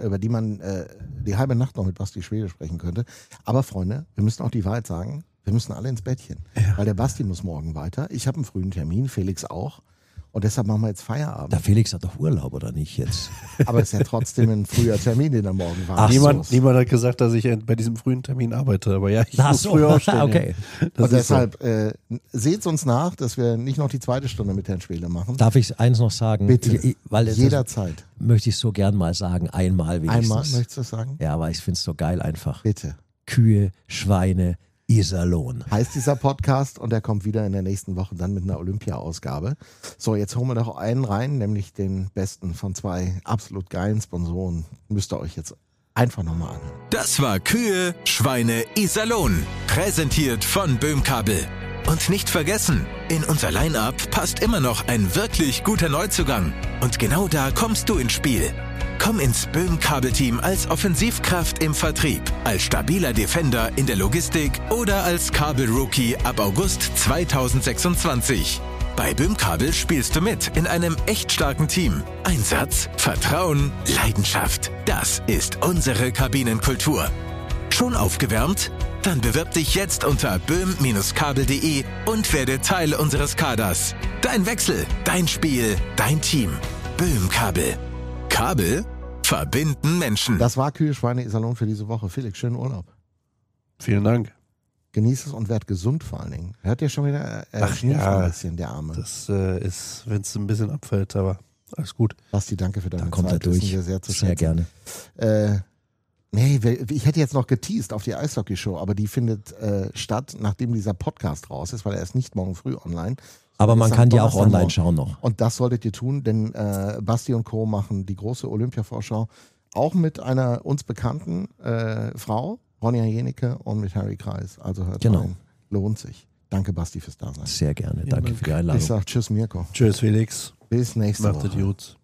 die halbe Nacht noch mit Basti Schwede sprechen könnte. Aber Freunde, wir müssen auch die Wahrheit sagen, wir müssen alle ins Bettchen. Ja. Weil der Basti muss morgen weiter. Ich habe einen frühen Termin, Felix auch. Und deshalb machen wir jetzt Feierabend. Der Felix hat doch Urlaub, oder nicht jetzt? Aber es ist ja trotzdem ein früher Termin, den er morgen war. Niemand hat gesagt, dass ich bei diesem frühen Termin arbeite. Aber ja, ich muss früher aufstehen. Okay. Und deshalb seht uns nach, dass wir nicht noch die zweite Stunde mit Herrn Schwede machen. Darf ich eins noch sagen? Bitte, weil jederzeit. Möchte ich so gern mal sagen, einmal wenigstens. Einmal, möchtest du das sagen? Ja, aber ich finde es so geil einfach. Bitte. Kühe, Schweine, Iserlohn. Heißt dieser Podcast und er kommt wieder in der nächsten Woche dann mit einer Olympia-Ausgabe. So, jetzt holen wir noch einen rein, nämlich den besten von 2 absolut geilen Sponsoren. Müsst ihr euch jetzt einfach nochmal anhören. Das war Kühe, Schweine, Iserlohn. Präsentiert von Böhm-Kabel. Und nicht vergessen, in unser Line-Up passt immer noch ein wirklich guter Neuzugang. Und genau da kommst du ins Spiel. Komm ins Böhm-Kabel-Team als Offensivkraft im Vertrieb, als stabiler Defender in der Logistik oder als Kabel-Rookie ab August 2026. Bei Böhm-Kabel spielst du mit in einem echt starken Team. Einsatz, Vertrauen, Leidenschaft. Das ist unsere Kabinenkultur. Schon aufgewärmt? Dann bewirb dich jetzt unter böhm-kabel.de und werde Teil unseres Kaders. Dein Wechsel, dein Spiel, dein Team. Böhm-Kabel. Kabel verbinden Menschen. Das war Kühe, Schweine, Iserlohn für diese Woche. Felix, schönen Urlaub. Vielen Dank. Genieß es und werd gesund vor allen Dingen. Hört ihr schon wieder ein bisschen, der Arme. Das ist, wenn es ein bisschen abfällt, aber alles gut. Basti, danke für deine Zeit. Kommt er durch. Wir sehr zu schätzen. Sehr gerne. Ich hätte jetzt noch geteased auf die Eishockey-Show, aber die findet statt, nachdem dieser Podcast raus ist, weil er ist nicht morgen früh online. Aber man kann die auch online schauen noch. Und das solltet ihr tun, denn Basti und Co. machen die große Olympia-Vorschau auch mit einer uns bekannten Frau, Ronja Jenecke, und mit Harry Kreis. Also hört rein. Lohnt sich. Danke, Basti, fürs Dasein. Sehr gerne. Danke für die Einladung. Ich sag tschüss, Mirko. Tschüss, Felix. Bis nächste Woche. Macht es gut.